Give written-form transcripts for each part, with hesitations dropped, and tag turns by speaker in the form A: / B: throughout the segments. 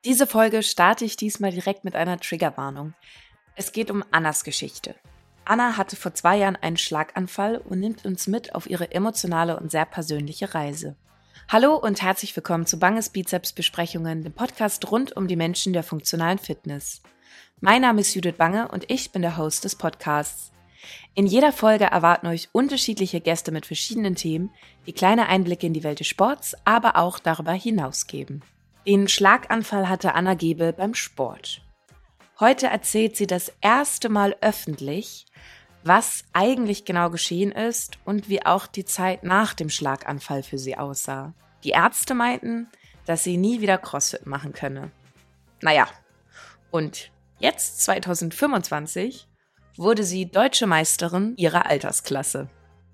A: Diese Folge starte ich diesmal direkt mit einer Triggerwarnung. Es geht um Annas Geschichte. Anna hatte vor 2 Jahren einen Schlaganfall und nimmt uns mit auf ihre emotionale und sehr persönliche Reise. Hallo und herzlich willkommen zu Banges Bizeps Besprechungen, dem Podcast rund um die Menschen der funktionalen Fitness. Mein Name ist Judith Bange und ich bin der Host des Podcasts. In jeder Folge erwarten euch unterschiedliche Gäste mit verschiedenen Themen, die kleine Einblicke in die Welt des Sports, aber auch darüber hinaus geben. Den Schlaganfall hatte Anna Gebel beim Sport. Heute erzählt sie das erste Mal öffentlich, was eigentlich genau geschehen ist und wie auch die Zeit nach dem Schlaganfall für sie aussah. Die Ärzte meinten, dass sie nie wieder CrossFit machen könne. Naja, und jetzt, 2025, wurde sie deutsche Meisterin ihrer Altersklasse.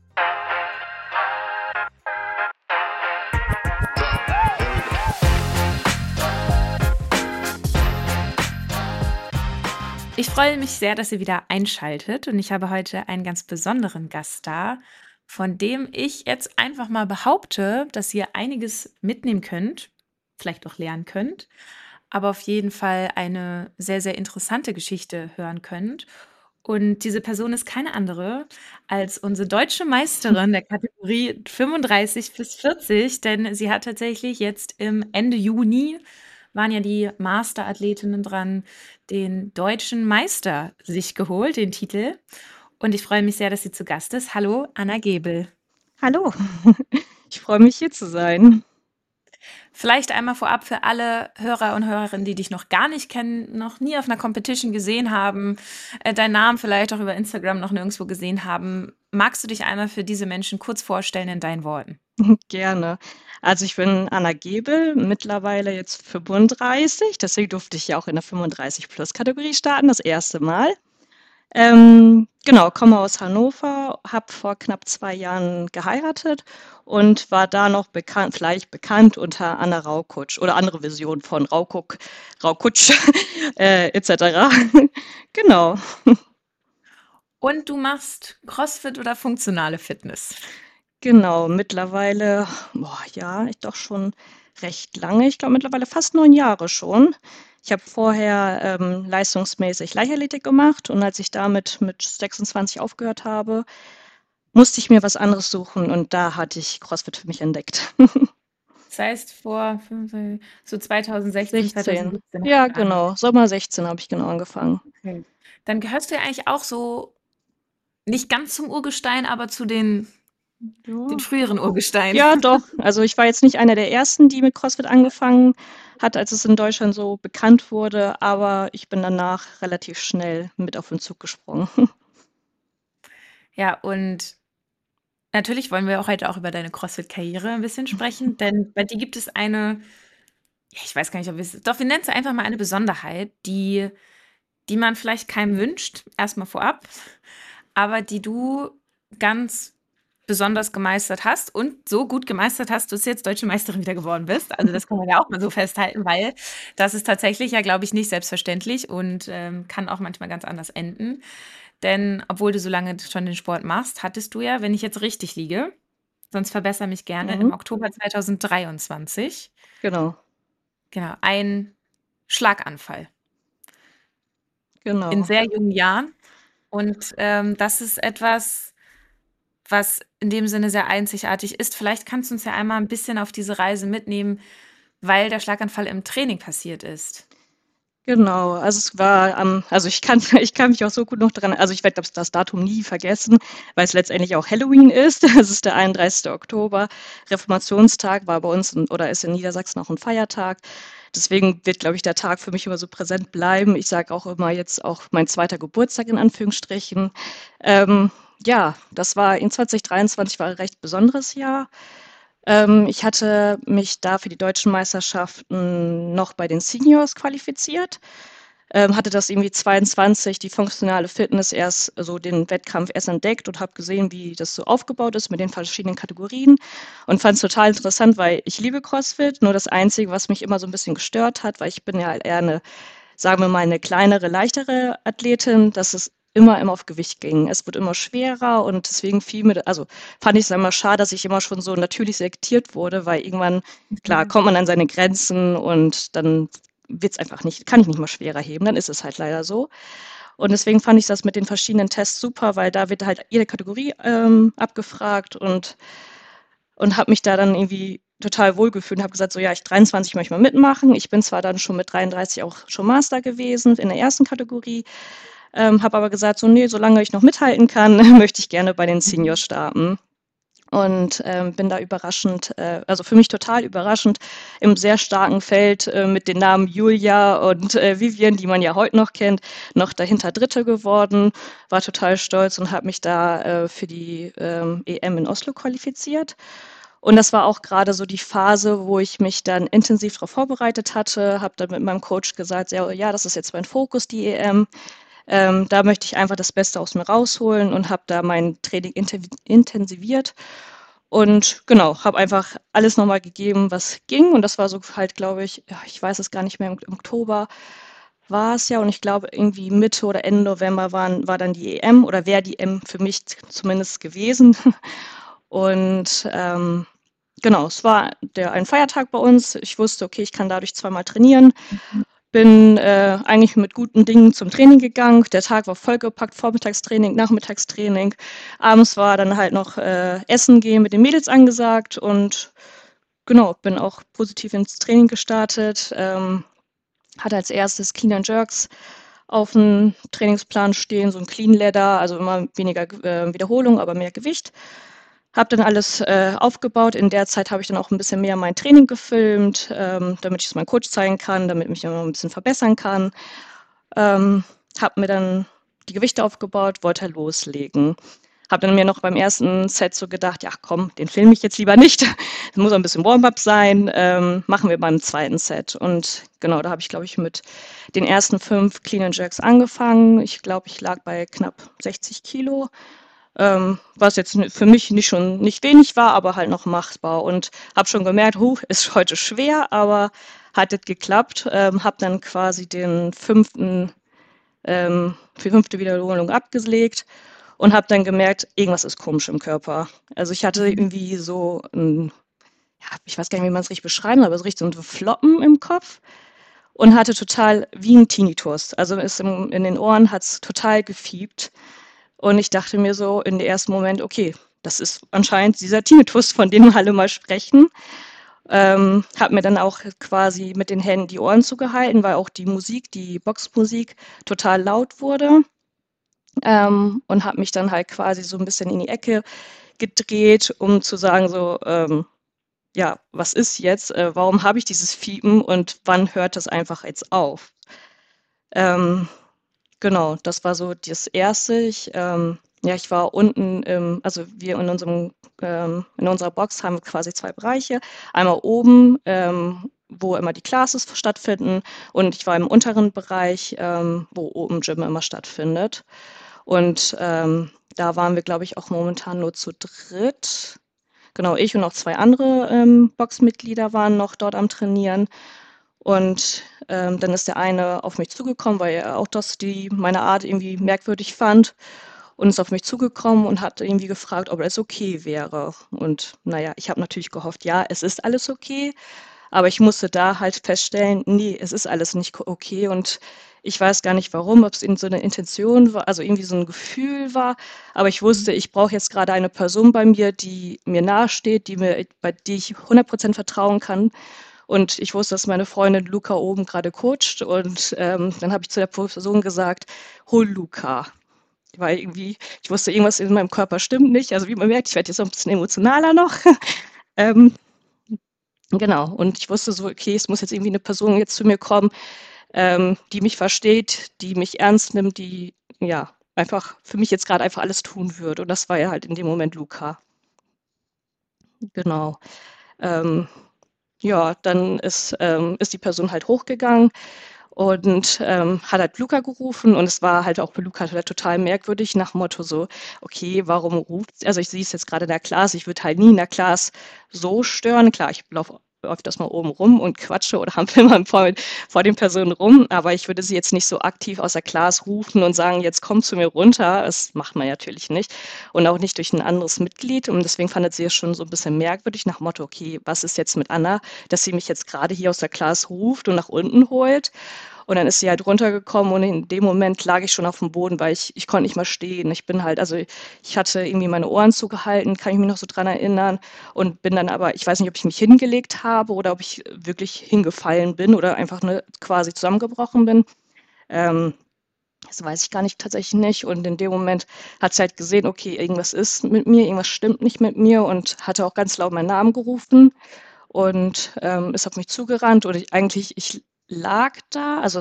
A: Ich freue mich sehr, dass ihr wieder einschaltet und ich habe heute einen ganz besonderen Gast da, von dem ich jetzt einfach mal behaupte, dass ihr einiges mitnehmen könnt, vielleicht auch lernen könnt, aber auf jeden Fall eine sehr, sehr interessante Geschichte hören könnt. Und diese Person ist keine andere als unsere deutsche Meisterin der Kategorie 35 bis 40, denn sie hat tatsächlich jetzt im Ende Juni waren ja die Masterathletinnen dran, den deutschen Meister sich geholt, den Titel. Und ich freue mich sehr, dass sie zu Gast ist. Hallo, Anna Gebel.
B: Hallo, ich freue mich hier zu sein.
A: Vielleicht einmal vorab für alle Hörer und Hörerinnen, die dich noch gar nicht kennen, noch nie auf einer Competition gesehen haben, deinen Namen vielleicht auch über Instagram noch nirgendwo gesehen haben. Magst du dich einmal für diese Menschen kurz vorstellen in deinen Worten?
B: Gerne. Also ich bin Anna Gebel, mittlerweile jetzt 35, deswegen durfte ich ja auch in der 35-Plus-Kategorie starten, das erste Mal. Genau, komme aus Hannover, habe vor knapp 2 Jahren geheiratet und war da noch vielleicht bekannt unter Anna Raukutsch oder andere Versionen von Raukutsch etc. Genau.
A: Und du machst CrossFit oder funktionale Fitness?
B: Genau, mittlerweile, ja, ich doch schon recht lange. Ich glaube mittlerweile fast 9 Jahre schon. Ich habe vorher leistungsmäßig Leichtathletik gemacht und als ich damit mit 26 aufgehört habe, musste ich mir was anderes suchen und da hatte ich CrossFit für mich entdeckt.
A: Das heißt, so 2016,
B: 16.
A: 2017 hast
B: Ja,
A: du angefangen.
B: genau. Sommer 16 habe ich genau angefangen.
A: Okay. Dann gehörst du ja eigentlich auch so nicht ganz zum Urgestein, aber zu den
B: Ja.
A: früheren Urgesteinen.
B: Ja, doch. Also ich war jetzt nicht einer der ersten, die mit CrossFit angefangen hat, als es in Deutschland so bekannt wurde, aber ich bin danach relativ schnell mit auf den Zug gesprungen.
A: Ja, und natürlich wollen wir auch heute auch über deine CrossFit-Karriere ein bisschen sprechen, denn bei dir gibt es eine, ja, ich weiß gar nicht, ob wir es, doch, wir nennen es einfach mal eine Besonderheit, die man vielleicht keinem wünscht, erstmal vorab, aber die du ganz besonders gemeistert hast und so gut gemeistert hast, dass du jetzt deutsche Meisterin wieder geworden bist. Also das kann man ja auch mal so festhalten, weil das ist tatsächlich ja, glaube ich, nicht selbstverständlich und kann auch manchmal ganz anders enden. Denn obwohl du so lange schon den Sport machst, hattest du ja, wenn ich jetzt richtig liege, sonst verbessere mich gerne, im
B: Mhm,
A: Oktober 2023,
B: genau,
A: genau, einen Schlaganfall in
B: genau.
A: sehr jungen Jahren. Und das ist etwas, was in dem Sinne sehr einzigartig ist. Vielleicht kannst du uns ja einmal ein bisschen auf diese Reise mitnehmen, weil der Schlaganfall im Training passiert ist.
B: Genau, also es war also ich kann ich kann mich auch so gut noch dran, also ich werde das Datum nie vergessen, weil es letztendlich auch Halloween ist. Es ist der 31. Oktober. Reformationstag war bei uns oder ist in Niedersachsen auch ein Feiertag. Deswegen wird, glaube ich, der Tag für mich immer so präsent bleiben. Ich sage auch immer jetzt auch mein zweiter Geburtstag in Anführungsstrichen. Ähm, ja, das war in 2023 war ein recht besonderes Jahr. Ich hatte mich da für die deutschen Meisterschaften noch bei den Seniors qualifiziert, hatte das irgendwie 22, die funktionale Fitness erst so den Wettkampf erst entdeckt und habe gesehen, wie das so aufgebaut ist mit den verschiedenen Kategorien und fand es total interessant, weil ich liebe CrossFit. Nur das Einzige, was mich immer so ein bisschen gestört hat, weil ich bin ja eher eine, sagen wir mal, eine kleinere, leichtere Athletin, dass es immer auf Gewicht ging. Es wird immer schwerer und deswegen fiel mir, also fand ich es immer schade, dass ich immer schon so natürlich selektiert wurde, weil irgendwann, klar,
A: Mhm.
B: kommt man an seine Grenzen und dann wird's einfach nicht, kann ich nicht mal schwerer heben, dann ist es halt leider so. Und deswegen fand ich das mit den verschiedenen Tests super, weil da wird halt jede Kategorie abgefragt und habe mich da dann irgendwie total wohlgefühlt und habe gesagt, so ja, ich 23 möchte mal mitmachen. Ich bin zwar dann schon mit 33 auch schon Master gewesen in der ersten Kategorie, habe aber gesagt, so nee, solange ich noch mithalten kann, möchte ich gerne bei den Seniors starten. Und bin da überraschend, also für mich total überraschend, im sehr starken Feld mit den Namen Julia und Vivian, die man ja heute noch kennt, noch dahinter Dritte geworden, war total stolz und habe mich da für die EM in Oslo qualifiziert. Und das war auch gerade so die Phase, wo ich mich dann intensiv darauf vorbereitet hatte, habe dann mit meinem Coach gesagt, ja, ja, das ist jetzt mein Fokus, die EM. Da möchte ich einfach das Beste aus mir rausholen und habe da mein Training intensiviert und genau, habe einfach alles nochmal gegeben, was ging. Und das war so halt, glaube ich, ja, ich weiß es gar nicht mehr, im Oktober war es ja. Und ich glaube, irgendwie Mitte oder Ende November war dann die EM oder wäre die EM für mich zumindest gewesen. Und genau, es war ein Feiertag bei uns. Ich wusste, okay, ich kann dadurch zweimal trainieren. Bin eigentlich mit guten Dingen zum Training gegangen. Der Tag war vollgepackt, Vormittagstraining, Nachmittagstraining. Abends war dann halt noch Essen gehen mit den Mädels angesagt und genau, bin auch positiv ins Training gestartet. Hatte als erstes Clean and Jerks auf dem Trainingsplan stehen, so ein Clean Leather, also immer weniger Wiederholung, aber mehr Gewicht. Habe dann alles aufgebaut. In der Zeit habe ich dann auch ein bisschen mehr mein Training gefilmt, damit ich es meinem Coach zeigen kann, damit ich mich immer ein bisschen verbessern kann. Habe mir dann die Gewichte aufgebaut, wollte halt loslegen. Habe dann mir noch beim ersten Set so gedacht, ja komm, den filme ich jetzt lieber nicht. Das muss auch ein bisschen Warm-up sein. Machen wir beim zweiten Set. Und genau, da habe ich, glaube ich, mit den ersten 5 Clean and Jerks angefangen. Ich glaube, ich lag bei knapp 60 Kilo. Was jetzt für mich nicht wenig war, aber halt noch machbar. Und habe schon gemerkt, ist heute schwer, aber hat es geklappt. Habe dann quasi für die 5. Wiederholung abgelegt und habe dann gemerkt, irgendwas ist komisch im Körper. Also ich hatte irgendwie so ja, ich weiß gar nicht, wie man es richtig beschreiben, aber so richtig so ein Floppen im Kopf und hatte total wie ein Tinnitus. Also in den Ohren hat es total gefiebt. Und ich dachte mir so in dem ersten Moment, okay, das ist anscheinend dieser Tinnitus, von dem alle mal sprechen. Habe mir dann auch quasi mit den Händen die Ohren zugehalten, weil auch die Musik, die Boxmusik, total laut wurde. Und habe mich dann halt quasi so ein bisschen in die Ecke gedreht, um zu sagen so, ja, was ist jetzt? Warum habe ich dieses Fiepen und wann hört das einfach jetzt auf? Ähm, Genau, das war so das Erste. Ja, ich war unten, also wir in unserer Box haben wir quasi 2 Bereiche. Einmal oben, wo immer die Classes stattfinden und ich war im unteren Bereich, wo oben Gym immer stattfindet. Und da waren wir, glaube ich, auch momentan nur zu dritt. Genau, ich und noch 2 andere Boxmitglieder waren noch dort am Trainieren. Und dann ist der eine auf mich zugekommen, weil er auch meine Art irgendwie merkwürdig fand und ist auf mich zugekommen und hat irgendwie gefragt, ob es okay wäre. Und naja, ich habe natürlich gehofft, ja, es ist alles okay. Aber ich musste da halt feststellen, nee, es ist alles nicht okay. Und ich weiß gar nicht warum, ob es so eine Intention war, also irgendwie so ein Gefühl war. Aber ich wusste, ich brauche jetzt gerade eine Person bei mir, die mir nahesteht, bei die ich 100% vertrauen kann. Und ich wusste, dass meine Freundin Luca oben gerade coacht. Und dann habe ich zu der Person gesagt, hol Luca. Weil irgendwie, ich wusste, irgendwas in meinem Körper stimmt nicht. Also wie man merkt, ich werde jetzt noch ein bisschen emotionaler noch. ähm, genau. Und ich wusste so, okay, es muss jetzt irgendwie eine Person jetzt zu mir kommen, die mich versteht, die mich ernst nimmt, die ja einfach für mich jetzt gerade einfach alles tun würde. Und das war ja halt in dem Moment Luca. Genau. Ähm, ja, dann ist die Person halt hochgegangen und hat halt Luca gerufen und es war halt auch bei Luca halt total merkwürdig nach dem Motto so, okay, warum ruft sie? Also ich sehe es jetzt gerade in der Class, ich würde halt nie in der Class so stören. Klar, ich laufe öfters mal oben rum und quatsche oder hampel mal vor den Personen rum, aber ich würde sie jetzt nicht so aktiv aus der Class rufen und sagen, jetzt komm zu mir runter. Das macht man natürlich nicht. Und auch nicht durch ein anderes Mitglied. Und deswegen fandet sie es schon so ein bisschen merkwürdig nach dem Motto, okay, was ist jetzt mit Anna, dass sie mich jetzt gerade hier aus der Class ruft und nach unten holt. Und dann ist sie halt runtergekommen und in dem Moment lag ich schon auf dem Boden, weil ich konnte nicht mehr stehen. Ich bin halt, also ich hatte irgendwie meine Ohren zugehalten, kann ich mich noch so dran erinnern und bin dann aber, ich weiß nicht, ob ich mich hingelegt habe oder ob ich wirklich hingefallen bin oder einfach ne, quasi zusammengebrochen bin. Ähm, Das weiß ich gar nicht tatsächlich nicht. Und in dem Moment hat sie halt gesehen, okay, irgendwas ist mit mir, irgendwas stimmt nicht mit mir und hatte auch ganz laut meinen Namen gerufen und ist auf mich zugerannt und ich lag da, also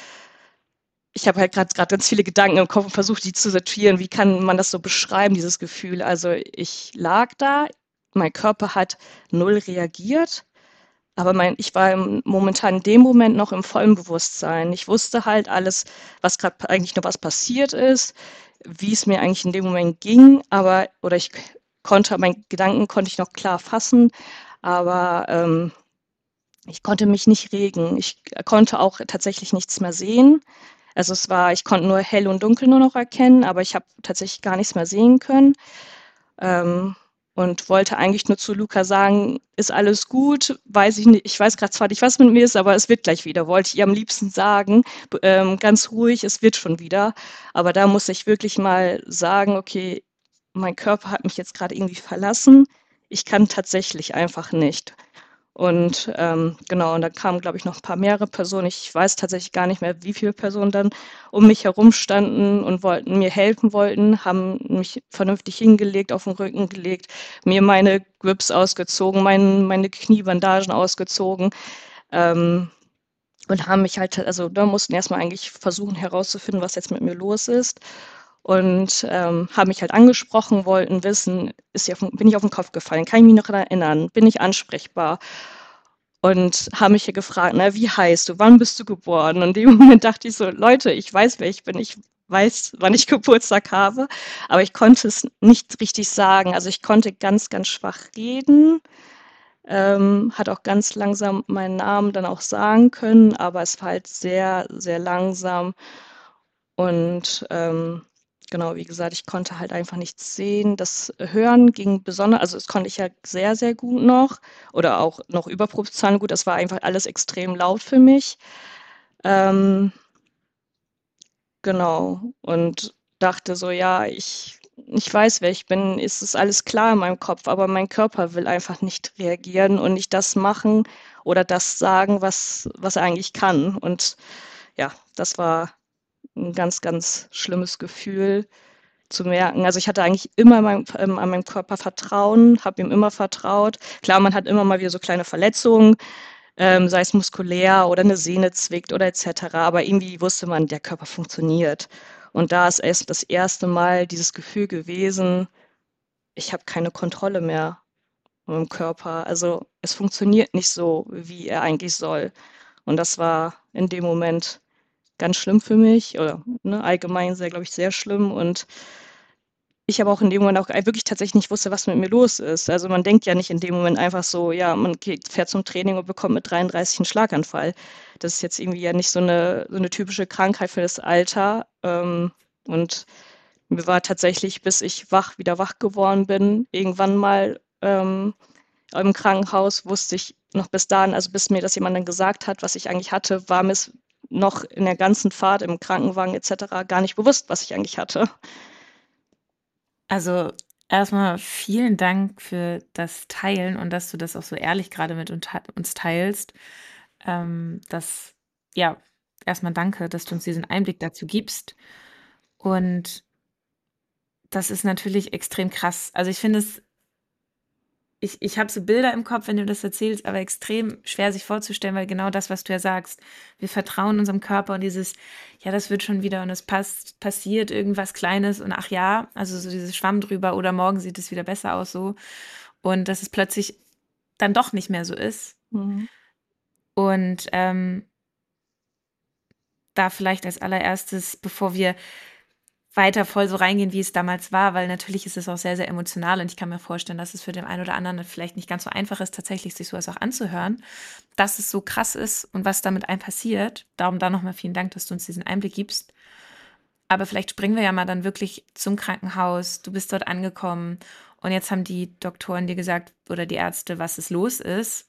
B: ich habe halt gerade ganz viele Gedanken im Kopf und versucht, die zu sortieren. Wie kann man das so beschreiben, dieses Gefühl? Also ich lag da, mein Körper hat null reagiert, aber ich war momentan in dem Moment noch im vollen Bewusstsein. Ich wusste halt alles, was gerade eigentlich noch was passiert ist, wie es mir eigentlich in dem Moment ging, aber, oder ich konnte, meinen Gedanken konnte ich noch klar fassen, aber ich konnte mich nicht regen. Ich konnte auch tatsächlich nichts mehr sehen. Also ich konnte nur hell und dunkel nur noch erkennen, aber ich habe tatsächlich gar nichts mehr sehen können. Ähm, und wollte eigentlich nur zu Luca sagen, ist alles gut, weiß ich nicht, ich weiß gerade zwar nicht, was mit mir ist, aber es wird gleich wieder. Wollte ich ihr am liebsten sagen, ganz ruhig, es wird schon wieder. Aber da muss ich wirklich mal sagen, okay, mein Körper hat mich jetzt gerade irgendwie verlassen. Ich kann tatsächlich einfach nicht. Und genau, und dann kamen, glaube ich, noch ein paar mehrere Personen. Ich weiß tatsächlich gar nicht mehr, wie viele Personen dann um mich herum standen und wollten mir helfen wollten, haben mich vernünftig hingelegt, auf den Rücken gelegt, mir meine Grips ausgezogen, meine Kniebandagen ausgezogen ähm, und haben mich halt, also da mussten erstmal eigentlich versuchen herauszufinden, was jetzt mit mir los ist. Und haben mich halt angesprochen, wollten wissen, bin ich auf den Kopf gefallen, kann ich mich noch erinnern, bin ich ansprechbar? Und haben mich hier gefragt, ne, wie heißt du, wann bist du geboren? Und in dem Moment dachte ich so, Leute, ich weiß, wer ich bin, ich weiß, wann ich Geburtstag habe, aber ich konnte es nicht richtig sagen. Also ich konnte ganz, ganz schwach reden, hat auch ganz langsam meinen Namen dann auch sagen können, aber es war halt sehr, sehr langsam. Und genau, wie gesagt, ich konnte halt einfach nichts sehen. Das Hören ging besonders, also das konnte ich ja sehr, sehr gut noch oder auch noch überproportional gut. Das war einfach alles extrem laut für mich. Ähm, genau. Und dachte so, ja, ich weiß, wer ich bin, ist es alles klar in meinem Kopf, aber mein Körper will einfach nicht reagieren und nicht das machen oder das sagen, was er eigentlich kann. Und ja, das war ein ganz, ganz schlimmes Gefühl zu merken. Also ich hatte eigentlich immer an meinem Körper Vertrauen, habe ihm immer vertraut. Klar, man hat immer mal wieder so kleine Verletzungen, sei es muskulär oder eine Sehne zwickt oder etc. Aber irgendwie wusste man, der Körper funktioniert. Und da ist erst das erste Mal dieses Gefühl gewesen, ich habe keine Kontrolle mehr im Körper. Also es funktioniert nicht so, wie er eigentlich soll. Und das war in dem Moment ganz schlimm für mich oder ne, allgemein sehr, glaube ich, sehr schlimm. Und ich aber auch in dem Moment auch wirklich tatsächlich nicht wusste, was mit mir los ist. Also man denkt ja nicht in dem Moment einfach so, ja, fährt zum Training und bekommt mit 33 einen Schlaganfall. Das ist jetzt irgendwie ja nicht so eine typische Krankheit für das Alter. Und mir war tatsächlich, bis ich wieder wach geworden bin, irgendwann mal im Krankenhaus, wusste ich noch bis dahin, also bis mir das jemand dann gesagt hat, was ich eigentlich hatte, war mir es noch in der ganzen Fahrt im Krankenwagen etc. gar nicht bewusst, was ich eigentlich hatte.
A: Also erstmal vielen Dank für das Teilen und dass du das auch so ehrlich gerade mit uns teilst. Das, ja, erstmal danke, dass du uns diesen Einblick dazu gibst. Und das ist natürlich extrem krass. Also ich finde es, ich habe so Bilder im Kopf, wenn du das erzählst, aber extrem schwer sich vorzustellen, weil genau das, was du ja sagst, wir vertrauen unserem Körper und dieses, ja, das wird schon wieder und es passiert irgendwas Kleines und ach ja, also so dieses Schwamm drüber oder morgen sieht es wieder besser aus so und dass es plötzlich dann doch nicht mehr so ist.
B: Mhm.
A: Und da vielleicht als allererstes, bevor wir weiter voll so reingehen, wie es damals war, weil natürlich ist es auch sehr, sehr emotional und ich kann mir vorstellen, dass es für den einen oder anderen vielleicht nicht ganz so einfach ist, tatsächlich sich sowas auch anzuhören, dass es so krass ist und was da mit einem passiert. Darum da nochmal vielen Dank, dass du uns diesen Einblick gibst. Aber vielleicht springen wir ja mal dann wirklich zum Krankenhaus. Du bist dort angekommen und jetzt haben die Doktoren dir gesagt oder die Ärzte, was es los ist.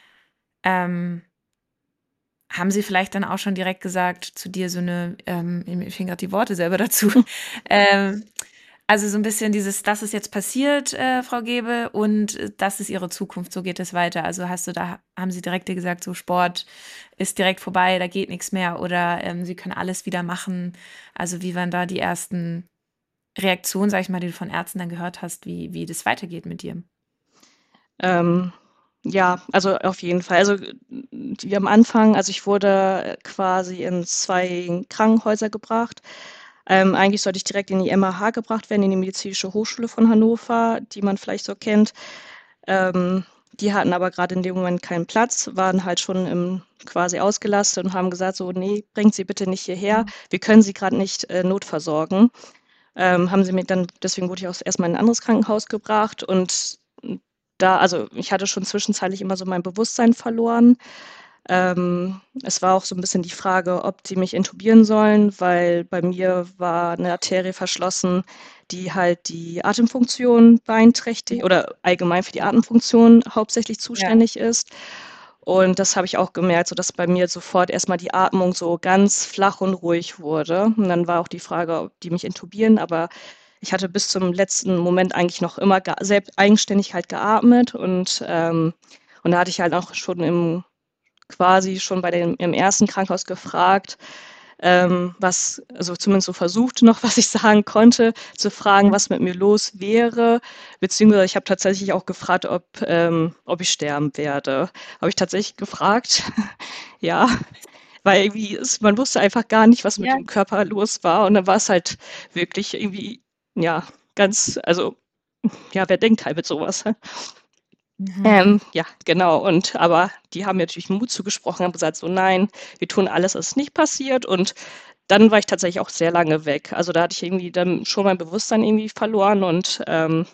A: Ähm, Haben sie vielleicht dann auch schon direkt gesagt zu dir so eine, mir fehlen gerade die Worte selber dazu, ähm, also so ein bisschen dieses, das ist jetzt passiert, Frau Gebe, und das ist Ihre Zukunft, so geht es weiter. Also haben Sie direkt dir gesagt, so Sport ist direkt vorbei, da geht nichts mehr oder Sie können alles wieder machen. Also wie waren da die ersten Reaktionen, sag ich mal, die du von Ärzten dann gehört hast, wie das weitergeht mit dir?
B: Ähm, ja, also auf jeden Fall. Also wie am Anfang, also ich wurde quasi in 2 Krankenhäuser gebracht. Eigentlich sollte ich direkt in die MAH gebracht werden, in die Medizinische Hochschule von Hannover, die man vielleicht so kennt. Die hatten aber gerade in dem Moment keinen Platz, waren halt schon quasi ausgelastet und haben gesagt, so, nee, bringt sie bitte nicht hierher,
A: Mhm.
B: wir können sie gerade nicht notversorgen. Haben sie mir dann, deswegen wurde ich auch erstmal in ein anderes Krankenhaus gebracht und da, also ich hatte schon zwischenzeitlich immer so mein Bewusstsein verloren. Es war auch so ein bisschen die Frage, ob die mich intubieren sollen, weil bei mir war eine Arterie verschlossen, die halt die Atemfunktion beeinträchtigt oder allgemein für die Atemfunktion hauptsächlich
A: Ja.
B: zuständig ist. Und das habe ich auch gemerkt, so dass bei mir sofort erstmal die Atmung so ganz flach und ruhig wurde. Und dann war auch die Frage, ob die mich intubieren, aber ich hatte bis zum letzten Moment eigentlich noch immer selbst eigenständig halt geatmet und da hatte ich halt auch schon quasi schon im ersten Krankenhaus gefragt, also zumindest so versucht noch, was ich sagen konnte, zu fragen,
A: Mhm.
B: was mit mir los wäre, beziehungsweise ich habe tatsächlich auch gefragt, ob ich sterben werde. Habe ich tatsächlich gefragt, ja, weil irgendwie man wusste einfach gar nicht, was mit
A: Ja.
B: dem Körper los war und dann war es halt wirklich irgendwie, ja, ganz, also, ja, wer denkt halt mit sowas?
A: Mhm.
B: Ja, genau. Aber die haben mir natürlich Mut zugesprochen, haben gesagt, so nein, wir tun alles, es ist nicht passiert. Und dann war ich tatsächlich auch sehr lange weg. Also da hatte ich irgendwie dann schon mein Bewusstsein irgendwie verloren und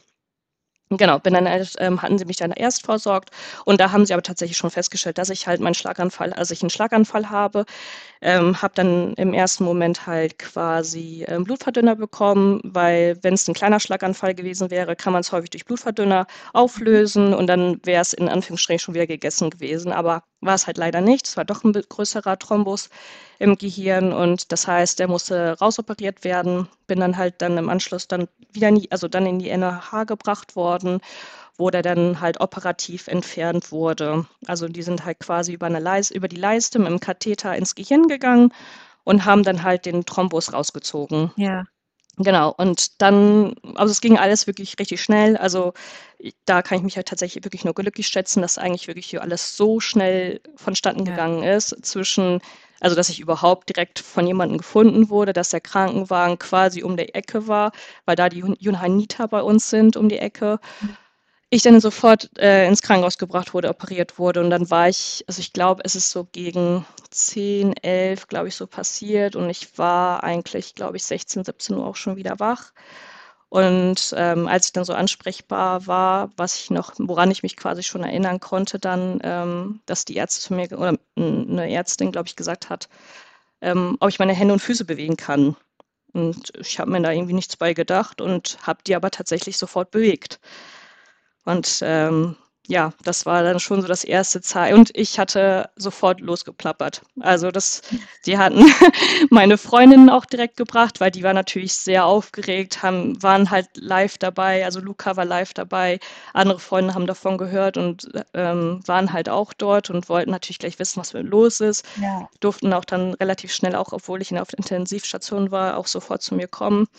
B: genau, hatten sie mich dann erst versorgt und da haben sie aber tatsächlich schon festgestellt, dass ich halt also ich einen Schlaganfall habe. Habe dann im ersten Moment halt quasi Blutverdünner bekommen, weil wenn es ein kleiner Schlaganfall gewesen wäre, kann man es häufig durch Blutverdünner
A: Mhm.
B: auflösen und dann wäre es in Anführungsstrichen schon wieder gegessen gewesen. Aber war es halt leider nicht. Es war doch ein größerer Thrombus im Gehirn und das heißt, der musste rausoperiert werden. Bin dann halt dann im Anschluss dann wieder also dann in die NH gebracht worden, wo der dann halt operativ entfernt wurde. Also die sind halt quasi über die Leiste mit dem Katheter ins Gehirn gegangen und haben dann halt den Thrombus rausgezogen.
A: Ja.
B: Genau, und dann, also es ging alles wirklich richtig schnell. Also da kann ich mich halt tatsächlich wirklich nur glücklich schätzen, dass eigentlich wirklich hier alles so schnell vonstatten
A: Ja.
B: gegangen ist, also dass ich überhaupt direkt von jemandem gefunden wurde, dass der Krankenwagen quasi um die Ecke war, weil da die Johanniter bei uns sind um die Ecke. Ich dann sofort ins Krankenhaus gebracht wurde, operiert wurde und dann war also ich glaube, es ist so gegen 10, 11, glaube ich, so passiert und ich war eigentlich, glaube ich, 16, 17 Uhr auch schon wieder wach. Und als ich dann so ansprechbar war, woran ich mich quasi schon erinnern konnte, dann, dass die Ärzte zu mir oder eine Ärztin, glaube ich, gesagt hat, ob ich meine Hände und Füße bewegen kann. Und ich habe mir da irgendwie nichts bei gedacht und habe die aber tatsächlich sofort bewegt. Und ja, das war dann schon so das erste Zeichen. Und ich hatte sofort losgeplappert. Die hatten meine Freundinnen auch direkt gebracht, weil die war natürlich sehr aufgeregt, waren halt live dabei. Also Luca war live dabei. Andere Freunde haben davon gehört und waren halt auch dort und wollten natürlich gleich wissen, was mit los ist.
A: Ja.
B: Durften auch dann relativ schnell, auch obwohl ich auf der Intensivstation war, auch sofort zu mir kommen.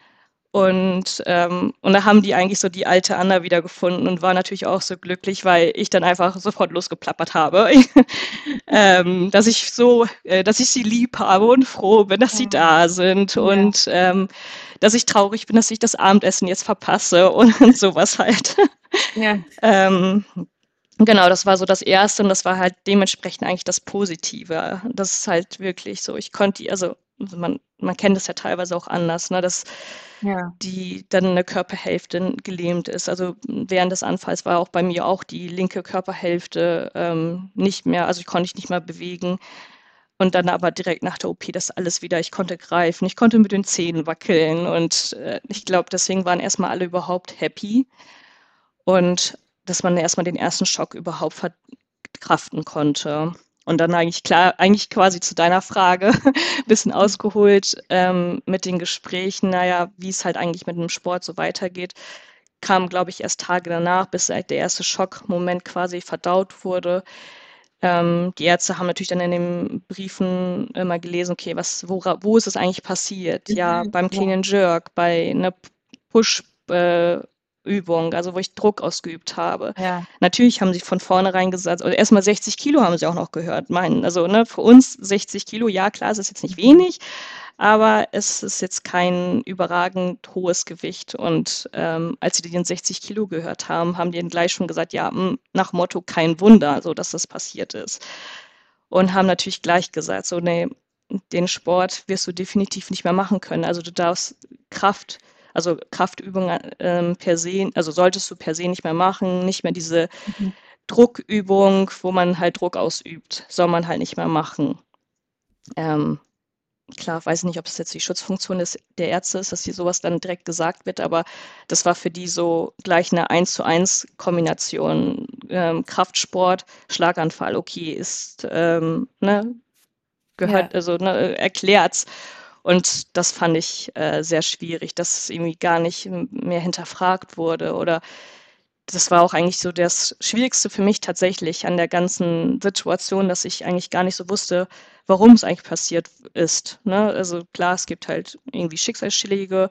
B: Und da haben die eigentlich so die alte Anna wiedergefunden und war natürlich auch so glücklich, weil ich dann einfach sofort losgeplappert habe, dass ich sie lieb habe und froh bin, dass sie
A: Oh.
B: da sind
A: Ja.
B: und dass ich traurig bin, dass ich das Abendessen jetzt verpasse und sowas halt.
A: Ja.
B: ähm, Genau, das war so das Erste und das war halt dementsprechend eigentlich das Positive. Das ist halt wirklich so, also also man kennt es ja teilweise auch anders, ne, dass
A: Ja.
B: die dann eine Körperhälfte gelähmt ist. Also während des Anfalls war auch bei mir auch die linke Körperhälfte nicht mehr, also ich konnte ich nicht mehr bewegen. Und dann aber direkt nach der OP das alles wieder, ich konnte greifen, ich konnte mit den Zähnen wackeln und ich glaube, deswegen waren erstmal alle überhaupt happy und dass man erstmal den ersten Schock überhaupt verkraften konnte. Und dann eigentlich klar, eigentlich quasi zu deiner Frage, ein bisschen ausgeholt mit den Gesprächen, naja, wie es halt eigentlich mit dem Sport so weitergeht, kam, glaube ich, erst Tage danach, bis halt der erste Schockmoment quasi verdaut wurde. Die Ärzte haben natürlich dann in den Briefen immer gelesen, okay, wo ist es eigentlich passiert? Ja,
A: Mhm.
B: beim
A: Ja.
B: Clean and Jerk, bei einer Push-Übung, also wo ich Druck ausgeübt habe.
A: Ja.
B: Natürlich haben sie von vornherein gesagt, oder erstmal 60 Kilo haben sie auch noch gehört, meinen. Also ne, für uns 60 Kilo, ja klar, es ist jetzt nicht
A: Mhm.
B: wenig, aber es ist jetzt kein überragend hohes Gewicht. Und als sie den 60 Kilo gehört haben, haben die dann gleich schon gesagt, ja, nach Motto, kein Wunder, so dass das passiert ist. Und haben natürlich gleich gesagt, so, nee, den Sport wirst du definitiv nicht mehr machen können. Also du darfst Kraftübungen per se, also solltest du per se nicht mehr machen, nicht mehr diese
A: Mhm.
B: Druckübung, wo man halt Druck ausübt, soll man halt nicht mehr machen. Ähm, Klar, weiß nicht, ob es jetzt die Schutzfunktion der Ärzte ist, dass hier sowas dann direkt gesagt wird, aber das war für die so gleich eine 1:1 Kombination. Kraftsport, Schlaganfall, okay, ist, ne,
A: Ja.
B: gehört, also ne, erklärt's. Und das fand ich sehr schwierig, dass es irgendwie gar nicht mehr hinterfragt wurde oder das war auch eigentlich so das Schwierigste für mich tatsächlich an der ganzen Situation, dass ich eigentlich gar nicht so wusste, warum es eigentlich passiert ist. Ne? Also klar, es gibt halt irgendwie Schicksalsschläge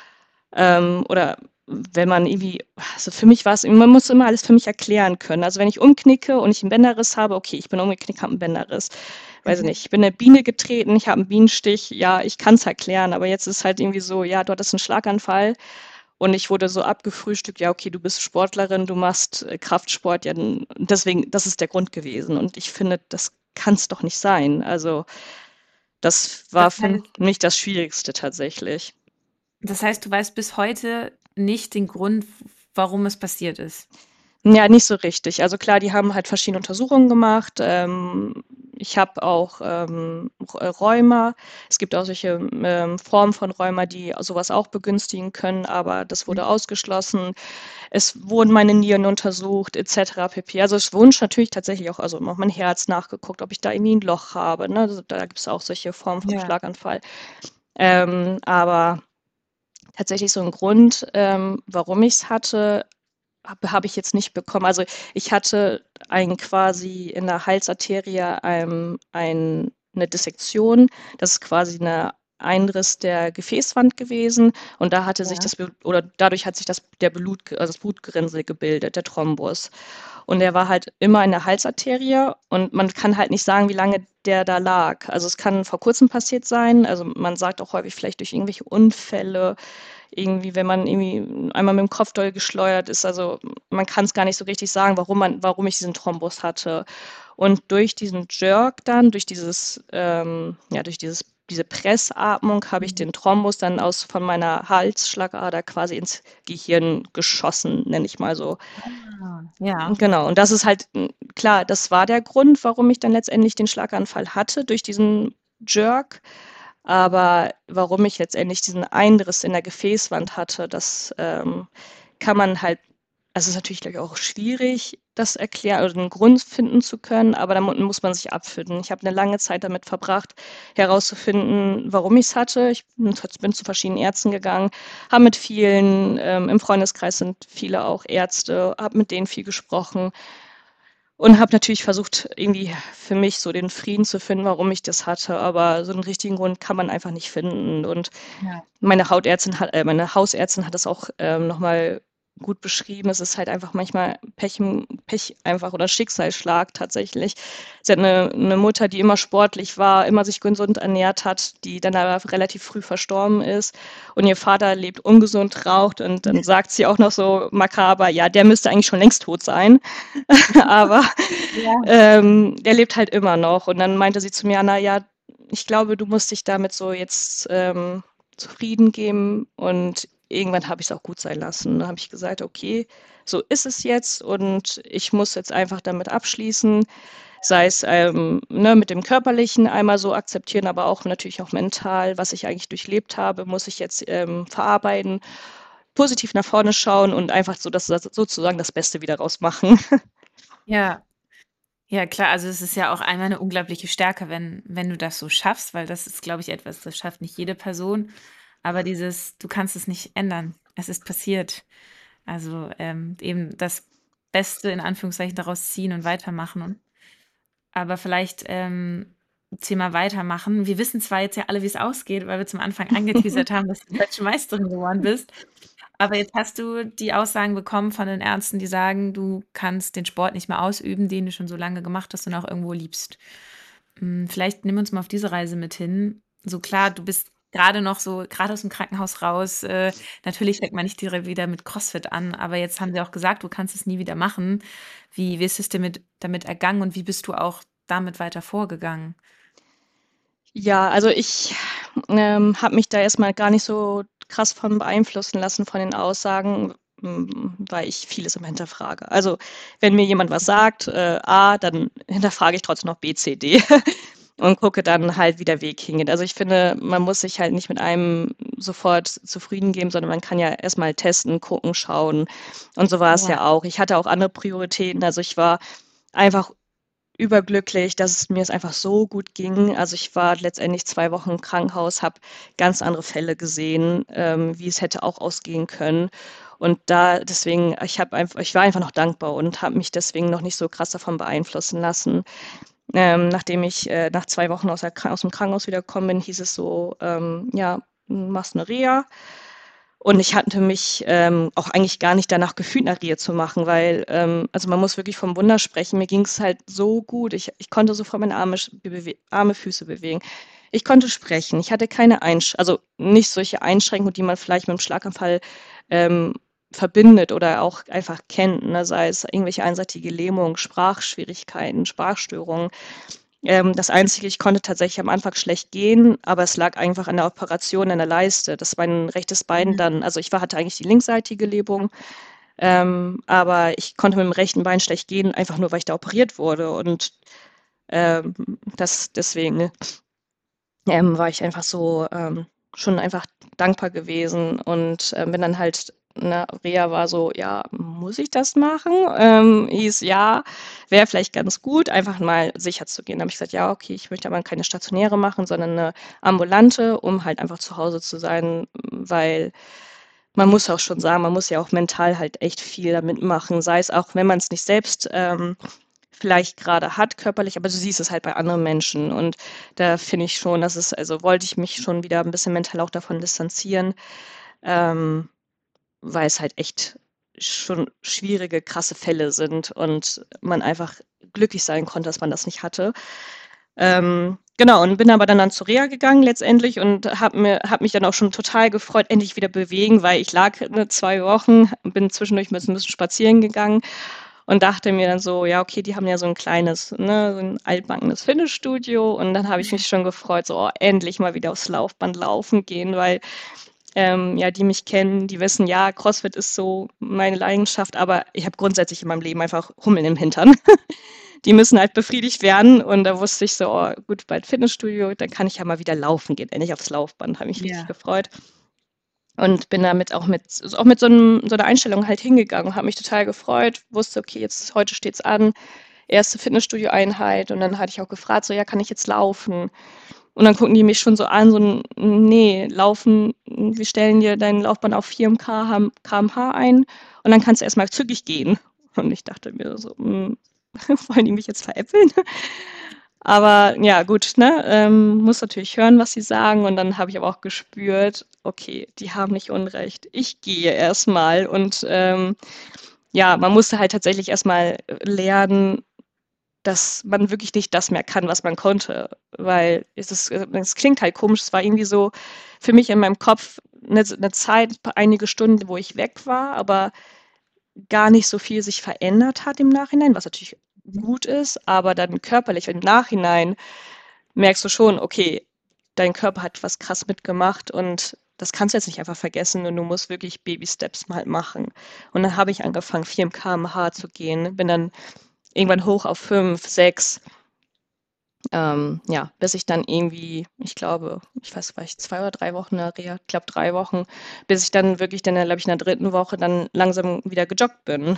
B: oder wenn man irgendwie, also für mich war es, man muss immer alles für mich erklären können. Also wenn ich umknicke und ich einen Bänderriss habe, okay, ich bin umgeknickt, habe einen Bänderriss. Weiß ich
A: Mhm.
B: nicht, ich bin eine Biene getreten, ich habe einen Bienenstich, ja, ich kann es erklären, aber jetzt ist halt irgendwie so, ja, du hattest einen Schlaganfall und ich wurde so abgefrühstückt, ja, okay, du bist Sportlerin, du machst Kraftsport, ja, deswegen, das ist der Grund gewesen. Und ich finde, das kann es doch nicht sein. Also, das war
A: Das
B: für
A: heißt,
B: mich das Schwierigste tatsächlich.
A: das heißt, du weißt bis heute nicht den Grund, warum es passiert ist.
B: Ja, nicht so richtig. Also klar, die haben halt verschiedene Untersuchungen gemacht. Ich habe auch Rheuma. Es gibt auch solche Formen von Rheuma, die sowas auch begünstigen können, aber das wurde
A: Mhm.
B: ausgeschlossen. Es wurden meine Nieren untersucht, etc. pp. Also es wurden natürlich tatsächlich auch, also noch mein Herz nachgeguckt, ob ich da irgendwie ein Loch habe. Ne? Also da gibt es auch solche Formen vom
A: Ja.
B: Schlaganfall. Aber tatsächlich so ein Grund, warum ich es hatte, habe ich jetzt nicht bekommen. Also ich hatte quasi in der Halsarterie eine Dissektion. Das ist quasi eine Einriss der Gefäßwand gewesen und da hatte sich
A: Ja.
B: oder dadurch hat sich also das Blutgerinnsel gebildet, der Thrombus. Und der war halt immer in der Halsarterie und man kann halt nicht sagen, wie lange der da lag. Also es kann vor kurzem passiert sein. Also man sagt auch häufig vielleicht durch irgendwelche Unfälle, irgendwie, wenn man irgendwie einmal mit dem Kopf doll geschleudert ist. Also man kann es gar nicht so richtig sagen, warum ich diesen Thrombus hatte. Und durch diesen Jerk dann, diese Pressatmung habe ich
A: Mhm.
B: den Thrombus dann von meiner Halsschlagader quasi ins Gehirn geschossen, nenne ich mal so.
A: Ah, ja.
B: Genau, und das ist halt, klar, das war der Grund, warum ich dann letztendlich den Schlaganfall hatte, durch diesen Jerk. Aber warum ich letztendlich diesen Einriss in der Gefäßwand hatte, das kann man halt, also es ist natürlich, glaube ich, auch schwierig, das erklären oder einen Grund finden zu können, aber damit muss man sich abfinden. Ich habe eine lange Zeit damit verbracht, herauszufinden, warum ich es hatte. Ich bin zu verschiedenen Ärzten gegangen, habe mit vielen, im Freundeskreis sind viele auch Ärzte, habe mit denen viel gesprochen und habe natürlich versucht, irgendwie für mich so den Frieden zu finden, warum ich das hatte, aber so einen richtigen Grund kann man einfach nicht finden. Und
A: Ja.
B: meine Hausärztin hat das auch noch mal gut beschrieben. Es ist halt einfach manchmal Pech einfach oder Schicksalsschlag tatsächlich. Sie hat eine Mutter, die immer sportlich war, immer sich gesund ernährt hat, die dann aber relativ früh verstorben ist. Und ihr Vater lebt ungesund, raucht und dann sagt sie auch noch so makaber, ja, der müsste eigentlich schon längst tot sein. Aber
A: Ja.
B: der lebt halt immer noch. Und dann meinte sie zu mir, na ja, ich glaube, du musst dich damit so jetzt zufrieden geben und irgendwann habe ich es auch gut sein lassen. Da habe ich gesagt, okay, so ist es jetzt und ich muss jetzt einfach damit abschließen, sei es ne, mit dem Körperlichen einmal so akzeptieren, aber auch natürlich auch mental, was ich eigentlich durchlebt habe, muss ich jetzt verarbeiten, positiv nach vorne schauen und einfach so das sozusagen das Beste wieder rausmachen.
A: Ja. Ja, klar, also es ist ja auch einmal eine unglaubliche Stärke, wenn du das so schaffst, weil das ist, glaube ich, etwas, das schafft nicht jede Person. Aber dieses, du kannst es nicht ändern. Es ist passiert. Also eben das Beste in Anführungszeichen daraus ziehen und weitermachen. Aber vielleicht Thema weitermachen. Wir wissen zwar jetzt ja alle, wie es ausgeht, weil wir zum Anfang angeteasert haben, dass du deutsche Meisterin geworden bist. Aber jetzt hast du die Aussagen bekommen von den Ärzten, die sagen, du kannst den Sport nicht mehr ausüben, den du schon so lange gemacht hast und auch irgendwo liebst. Vielleicht nimm uns mal auf diese Reise mit hin. So klar, du bist gerade noch so, gerade aus dem Krankenhaus raus. Natürlich fängt man nicht direkt wieder mit CrossFit an, aber jetzt haben sie auch gesagt, du kannst es nie wieder machen. Wie ist es dir damit ergangen und wie bist du auch damit weiter vorgegangen?
B: Ja, also ich habe mich da erstmal gar nicht so krass von beeinflussen lassen von den Aussagen, weil ich vieles immer hinterfrage. Also wenn mir jemand was sagt, A, dann hinterfrage ich trotzdem noch B, C, D und gucke dann halt, wie der Weg hingeht. Also ich finde, man muss sich halt nicht mit einem sofort zufrieden geben, sondern man kann ja erstmal testen, gucken, schauen. Und so war es
A: Ja.
B: ja auch. Ich hatte auch andere Prioritäten. Also ich war einfach überglücklich, dass es einfach so gut ging. Also ich war letztendlich 2 Wochen im Krankenhaus, habe ganz andere Fälle gesehen, wie es hätte auch ausgehen können. Und da deswegen, ich war einfach noch dankbar und habe mich deswegen noch nicht so krass davon beeinflussen lassen. Nachdem ich nach 2 Wochen aus dem Krankenhaus wiedergekommen bin, hieß es so, ja, machst eine Reha. Und ich hatte mich auch eigentlich gar nicht danach gefühlt, eine Reha zu machen, weil, also man muss wirklich vom Wunder sprechen. Mir ging es halt so gut. Ich konnte sofort meine Arme, Füße bewegen. Ich konnte sprechen. Ich hatte keine also nicht solche Einschränkungen, die man vielleicht mit einem Schlaganfall ähm, verbindet oder auch einfach kennt, ne? Sei es irgendwelche einseitige Lähmung, Sprachschwierigkeiten, Sprachstörungen. Das Einzige, ich konnte tatsächlich am Anfang schlecht gehen, aber es lag einfach an der Operation an der Leiste, dass mein rechtes Bein
A: Mhm.
B: dann, also hatte eigentlich die linksseitige Lähmung, aber ich konnte mit dem rechten Bein schlecht gehen, einfach nur, weil ich da operiert wurde. Und ähm, deswegen war ich einfach so schon einfach dankbar gewesen und bin dann halt, ne, Reha war so, ja, muss ich das machen? Hieß, ja, wäre vielleicht ganz gut, einfach mal sicher zu gehen. Da habe ich gesagt, ja, okay, ich möchte aber keine stationäre machen, sondern eine ambulante, um halt einfach zu Hause zu sein, weil man muss auch schon sagen, man muss ja auch mental halt echt viel damit machen, sei es auch, wenn man es nicht selbst vielleicht gerade hat körperlich, aber du siehst es halt bei anderen Menschen. Und da finde ich schon, also wollte ich mich schon wieder ein bisschen mental auch davon distanzieren, ähm, weil es halt echt schon schwierige, krasse Fälle sind und man einfach glücklich sein konnte, dass man das nicht hatte. Genau, und bin aber dann zur Reha gegangen letztendlich und hab mich dann auch schon total gefreut, endlich wieder bewegen, weil ich lag 2 Wochen, bin zwischendurch ein bisschen spazieren gegangen und dachte mir dann so, ja, okay, die haben ja so ein kleines, ne, so ein altbackenes Fitnessstudio. Und dann habe ich mich schon gefreut, so, oh, endlich mal wieder aufs Laufband laufen gehen, weil ja, die mich kennen, die wissen, ja, CrossFit ist so meine Leidenschaft, aber ich habe grundsätzlich in meinem Leben einfach Hummeln im Hintern. Die müssen halt befriedigt werden. Und da wusste ich so, oh, gut, bald Fitnessstudio, dann kann ich ja mal wieder laufen gehen, endlich aufs Laufband, habe mich richtig
A: Ja.
B: gefreut. Und bin damit auch mit so einer Einstellung halt hingegangen und habe mich total gefreut, wusste, okay, jetzt heute steht's an, erste Fitnessstudio-Einheit. Und dann hatte ich auch gefragt, so, ja, kann ich jetzt laufen? Und dann gucken die mich schon so an, so, nee, laufen, wir stellen dir deinen Laufband auf 4 km/h ein und dann kannst du erstmal zügig gehen. Und ich dachte mir so, wollen die mich jetzt veräppeln? Aber ja, gut, ne? Muss natürlich hören, was sie sagen. Und dann habe ich aber auch gespürt, okay, die haben nicht Unrecht. Ich gehe erstmal. Und ja, man musste halt tatsächlich erstmal lernen, dass man wirklich nicht das mehr kann, was man konnte. Weil es klingt halt komisch, es war irgendwie so für mich in meinem Kopf eine Zeit, einige Stunden, wo ich weg war, aber gar nicht so viel sich verändert hat im Nachhinein, was natürlich gut ist, aber dann körperlich im Nachhinein merkst du schon, okay, dein Körper hat was krass mitgemacht und das kannst du jetzt nicht einfach vergessen und du musst wirklich Baby-Steps mal machen. Und dann habe ich angefangen, 4 km/h zu gehen, bin dann irgendwann hoch auf 5, 6, ja, bis ich dann irgendwie, ich glaube, ich weiß, war ich 2 oder 3 Wochen in der Reha? Ich glaube 3 Wochen, bis ich dann wirklich dann, glaube ich, in der 3. Woche dann langsam wieder gejoggt bin.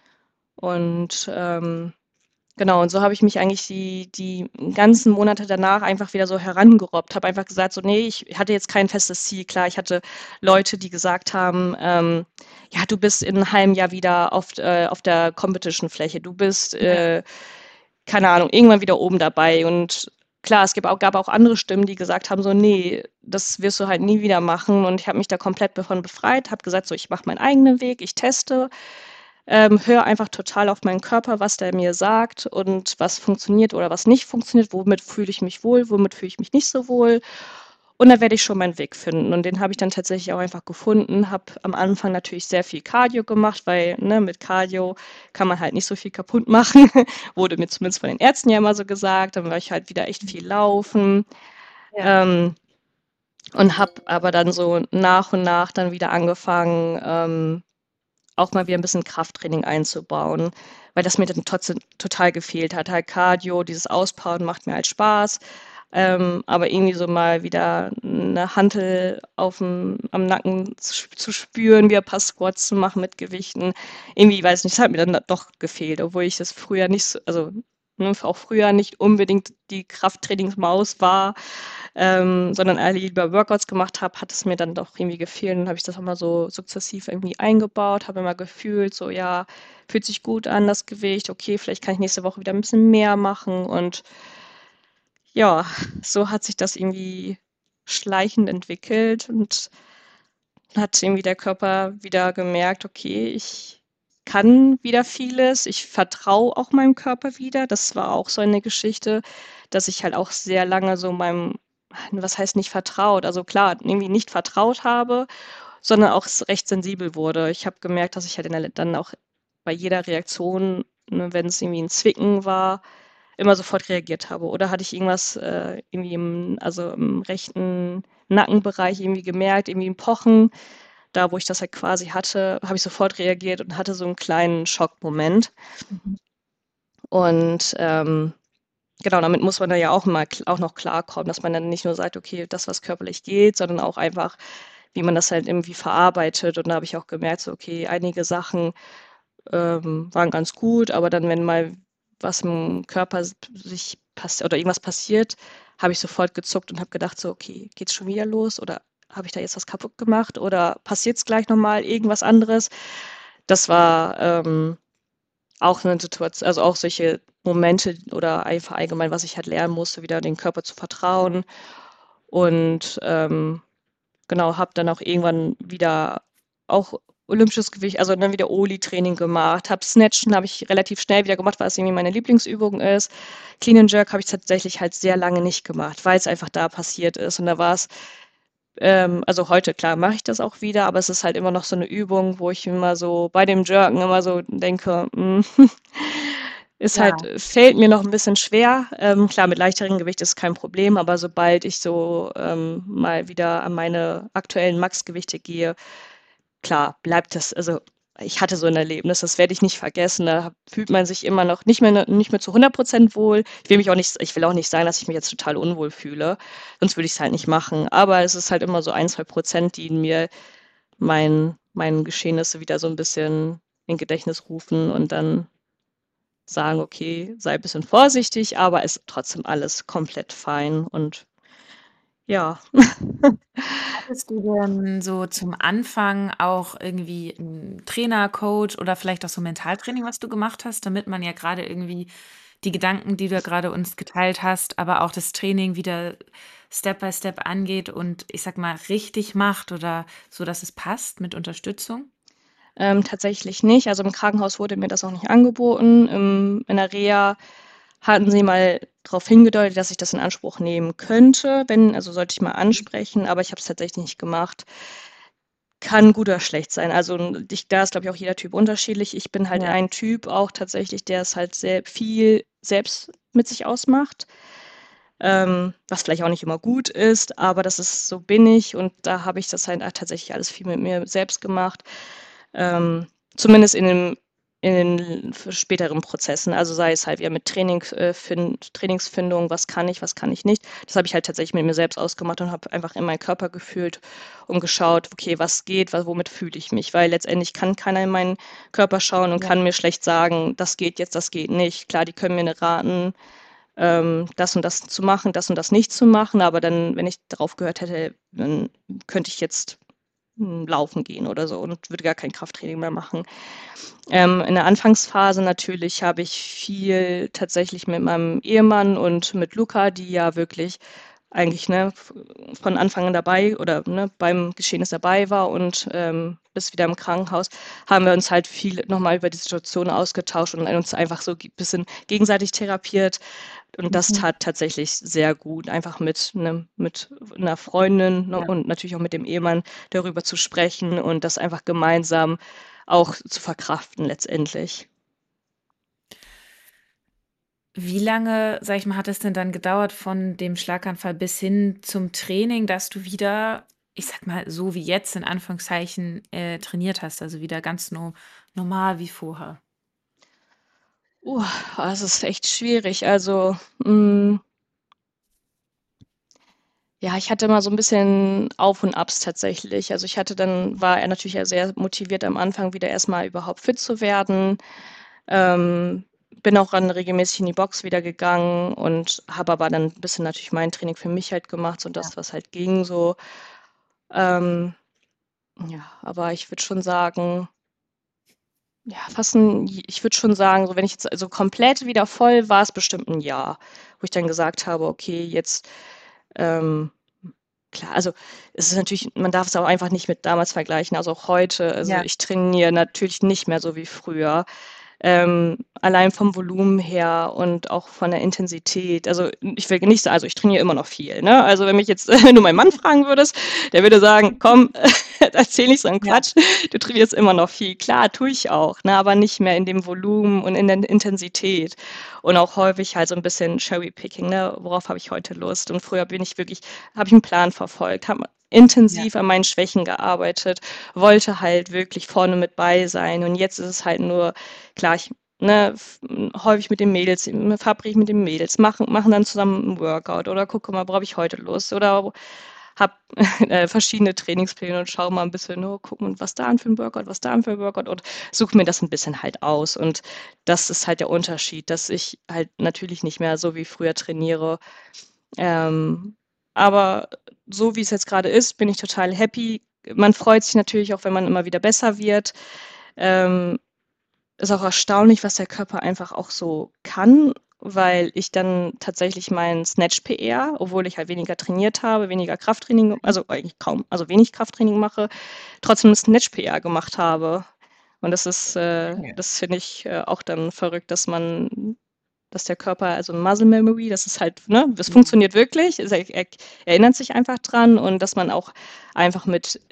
B: Und, genau, und so habe ich mich eigentlich die ganzen Monate danach einfach wieder so herangerobbt, habe einfach gesagt, so, nee, ich hatte jetzt kein festes Ziel. Klar, ich hatte Leute, die gesagt haben, ja, du bist in einem halben Jahr wieder auf der Competition-Fläche, du bist,
A: Ja.
B: keine Ahnung, irgendwann wieder oben dabei. Und klar, gab auch andere Stimmen, die gesagt haben, so, nee, das wirst du halt nie wieder machen. Und ich habe mich da komplett davon befreit, habe gesagt, so, ich mache meinen eigenen Weg, ich teste, höre einfach total auf meinen Körper, was der mir sagt und was funktioniert oder was nicht funktioniert, womit fühle ich mich wohl, womit fühle ich mich nicht so wohl. Und da werde ich schon meinen Weg finden. Und den habe ich dann tatsächlich auch einfach gefunden. Habe am Anfang natürlich sehr viel Cardio gemacht, weil ne, mit Cardio kann man halt nicht so viel kaputt machen. Wurde mir zumindest von den Ärzten ja immer so gesagt. Dann war ich halt wieder echt viel laufen.
A: Ja.
B: Ähm, und habe aber dann so nach und nach dann wieder angefangen, auch mal wieder ein bisschen Krafttraining einzubauen, weil das mir dann trotzdem total gefehlt hat. Halt Cardio, dieses Auspowern macht mir halt Spaß, aber irgendwie so mal wieder eine Hantel am Nacken zu spüren, wieder ein paar Squats zu machen mit Gewichten, irgendwie, weiß nicht, das hat mir dann doch gefehlt, obwohl ich das früher nicht so, also ne, auch früher nicht unbedingt die Krafttrainingsmaus war, sondern eigentlich lieber Workouts gemacht habe, hat es mir dann doch irgendwie gefehlt. Und habe ich das auch mal so sukzessiv irgendwie eingebaut, habe immer gefühlt, so ja, fühlt sich gut an, das Gewicht, okay, vielleicht kann ich nächste Woche wieder ein bisschen mehr machen. Und ja, so hat sich das irgendwie schleichend entwickelt und hat irgendwie der Körper wieder gemerkt, okay, ich kann wieder vieles, ich vertraue auch meinem Körper wieder. Das war auch so eine Geschichte, dass ich halt auch sehr lange so meinem, was heißt nicht vertraut, also klar, irgendwie nicht vertraut habe, sondern auch recht sensibel wurde. Ich habe gemerkt, dass ich halt dann auch bei jeder Reaktion, ne, wenn es irgendwie ein Zwicken war, immer sofort reagiert habe. Oder hatte ich irgendwas irgendwie also im rechten Nackenbereich irgendwie gemerkt, irgendwie ein Pochen. Da, wo ich das halt quasi hatte, habe ich sofort reagiert und hatte so einen kleinen Schockmoment.
A: Mhm.
B: Und genau, damit muss man da ja auch mal auch noch klarkommen, dass man dann nicht nur sagt, okay, das, was körperlich geht, sondern auch einfach, wie man das halt irgendwie verarbeitet. Und da habe ich auch gemerkt, so, okay, einige Sachen waren ganz gut, aber dann, wenn mal was im Körper sich passiert oder irgendwas passiert, habe ich sofort gezuckt und habe gedacht, so, okay, geht's schon wieder los oder habe ich da jetzt was kaputt gemacht oder passiert es gleich nochmal irgendwas anderes? Das war auch eine Situation, also auch solche Momente oder einfach allgemein, was ich halt lernen musste, wieder den Körper zu vertrauen. Und genau, habe dann auch irgendwann wieder auch olympisches Gewicht, also dann wieder Oli-Training gemacht, habe Snatchen, habe ich relativ schnell wieder gemacht, weil es irgendwie meine Lieblingsübung ist. Clean and Jerk habe ich tatsächlich halt sehr lange nicht gemacht, weil es einfach da passiert ist. Und da war es, also heute, klar, mache ich das auch wieder, aber es ist halt immer noch so eine Übung, wo ich immer so bei dem Jerken immer so denke, ist halt,
A: Ja.
B: fällt mir noch ein bisschen schwer. Klar, mit leichterem Gewicht ist kein Problem, aber sobald ich so mal wieder an meine aktuellen Maxgewichte gehe, klar, bleibt das, also ich hatte so ein Erlebnis, das werde ich nicht vergessen. Da fühlt man sich immer noch nicht mehr zu 100% wohl. Ich will auch nicht sagen, dass ich mich jetzt total unwohl fühle, sonst würde ich es halt nicht machen. Aber es ist halt immer so 1, 2%, die in mir meinen Geschehnisse wieder so ein bisschen in Gedächtnis rufen und dann sagen, okay, sei ein bisschen vorsichtig, aber ist trotzdem alles komplett fein und ja.
A: Hattest du denn so zum Anfang auch irgendwie 'n Trainer, Coach oder vielleicht auch so Mentaltraining, was du gemacht hast, damit man ja gerade irgendwie die Gedanken, die du ja grade uns geteilt hast, aber auch das Training wieder Step by Step angeht und ich sage mal, richtig macht oder so, dass es passt mit Unterstützung?
B: Tatsächlich nicht. Also im Krankenhaus wurde mir das auch nicht angeboten. In der Reha hatten sie mal darauf hingedeutet, dass ich das in Anspruch nehmen könnte, also sollte ich mal ansprechen, aber ich habe es tatsächlich nicht gemacht. Kann gut oder schlecht sein. Also da ist, glaube ich, auch jeder Typ unterschiedlich. Ich bin halt
A: Ja.
B: ein Typ auch tatsächlich, der es halt sehr viel selbst mit sich ausmacht. was vielleicht auch nicht immer gut ist, aber das ist so bin ich und da habe ich das halt tatsächlich alles viel mit mir selbst gemacht. Zumindest in den späteren Prozessen, also sei es halt wieder mit Trainingsfindung, was kann ich nicht. Das habe ich halt tatsächlich mit mir selbst ausgemacht und habe einfach in meinen Körper gefühlt und geschaut, okay, was geht, womit fühle ich mich, weil letztendlich kann keiner in meinen Körper schauen und
A: Ja.
B: kann mir schlecht sagen, das geht jetzt, das geht nicht. Klar, die können mir raten, das und das zu machen, das und das nicht zu machen, aber dann, wenn ich darauf gehört hätte, dann könnte ich jetzt laufen gehen oder so und würde gar kein Krafttraining mehr machen. In der Anfangsphase natürlich habe ich viel tatsächlich mit meinem Ehemann und mit Luca, die ja wirklich eigentlich von Anfang an dabei oder beim Geschehnis dabei war und bis wieder im Krankenhaus, haben wir uns halt viel nochmal über die Situation ausgetauscht und uns einfach so ein bisschen gegenseitig therapiert. Und das
A: Mhm.
B: tat tatsächlich sehr gut, einfach mit einer Freundin, ne,
A: Ja.
B: und natürlich auch mit dem Ehemann darüber zu sprechen und das einfach gemeinsam auch zu verkraften letztendlich.
A: Wie lange, sag ich mal, hat es denn dann gedauert von dem Schlaganfall bis hin zum Training, dass du wieder, ich sag mal, so wie jetzt in Anführungszeichen, trainiert hast, also wieder ganz normal wie vorher?
B: Uh, Das ist echt schwierig. Also, hm, ja, ich hatte immer so ein bisschen Auf und Abs tatsächlich. Also, war er natürlich ja sehr motiviert am Anfang wieder erstmal überhaupt fit zu werden. Ähm, Bin auch dann regelmäßig in die Box wieder gegangen und habe aber dann ein bisschen natürlich mein Training für mich halt gemacht, so
A: Ja.
B: das, was halt ging so. Ähm, ja, aber ich würde schon sagen, ja, ich würde schon sagen, so wenn ich jetzt also komplett wieder voll war es bestimmt ein Jahr, wo ich dann gesagt habe: „Okay, jetzt, ähm“ klar, also, es ist natürlich man darf es auch einfach nicht mit damals vergleichen, also auch heute. Also,
A: Ja.
B: ich trainiere natürlich nicht mehr so wie früher. Allein vom Volumen her und auch von der Intensität. Also ich will nicht sagen, also ich trainiere immer noch viel. Ne? Also wenn mich jetzt, wenn du meinen Mann fragen würdest, der würde sagen, komm, erzähl nicht so einen
A: Ja.
B: Quatsch, du trainierst immer noch viel. Klar, tue ich auch, ne? Aber nicht mehr in dem Volumen und in der Intensität. Und auch häufig halt so ein bisschen Cherry-Picking, ne? Worauf habe ich heute Lust? Und früher habe ich einen Plan verfolgt, habe
A: Ja.
B: intensiv an meinen Schwächen gearbeitet, wollte halt wirklich vorne mit bei sein. Und jetzt ist es halt nur, klar, häufig mit den Mädels, verabrede ich mit den Mädels, machen dann zusammen ein Workout oder gucke mal, worauf habe ich heute Lust oder habe verschiedene Trainingspläne und schaue mal ein bisschen, oh, guck mal, was da an für ein Workout, was da an für ein Workout und suche mir das ein bisschen halt aus. Und das ist halt der Unterschied, dass ich halt natürlich nicht mehr so wie früher trainiere. Ähm, aber so wie es jetzt gerade ist, bin ich total happy. Man freut sich natürlich auch, wenn man immer wieder besser wird. Ähm, Ist auch erstaunlich, was der Körper einfach auch so kann, weil ich dann tatsächlich meinen Snatch-PR, obwohl ich halt weniger trainiert habe, weniger Krafttraining, also eigentlich kaum, also wenig Krafttraining mache, trotzdem 'n Snatch-PR gemacht habe. Und das finde ich, auch dann verrückt, dass der Körper also Muscle Memory, das ist halt, ne, das
A: Mhm.
B: funktioniert wirklich. Er erinnert sich einfach dran und dass man auch einfach mit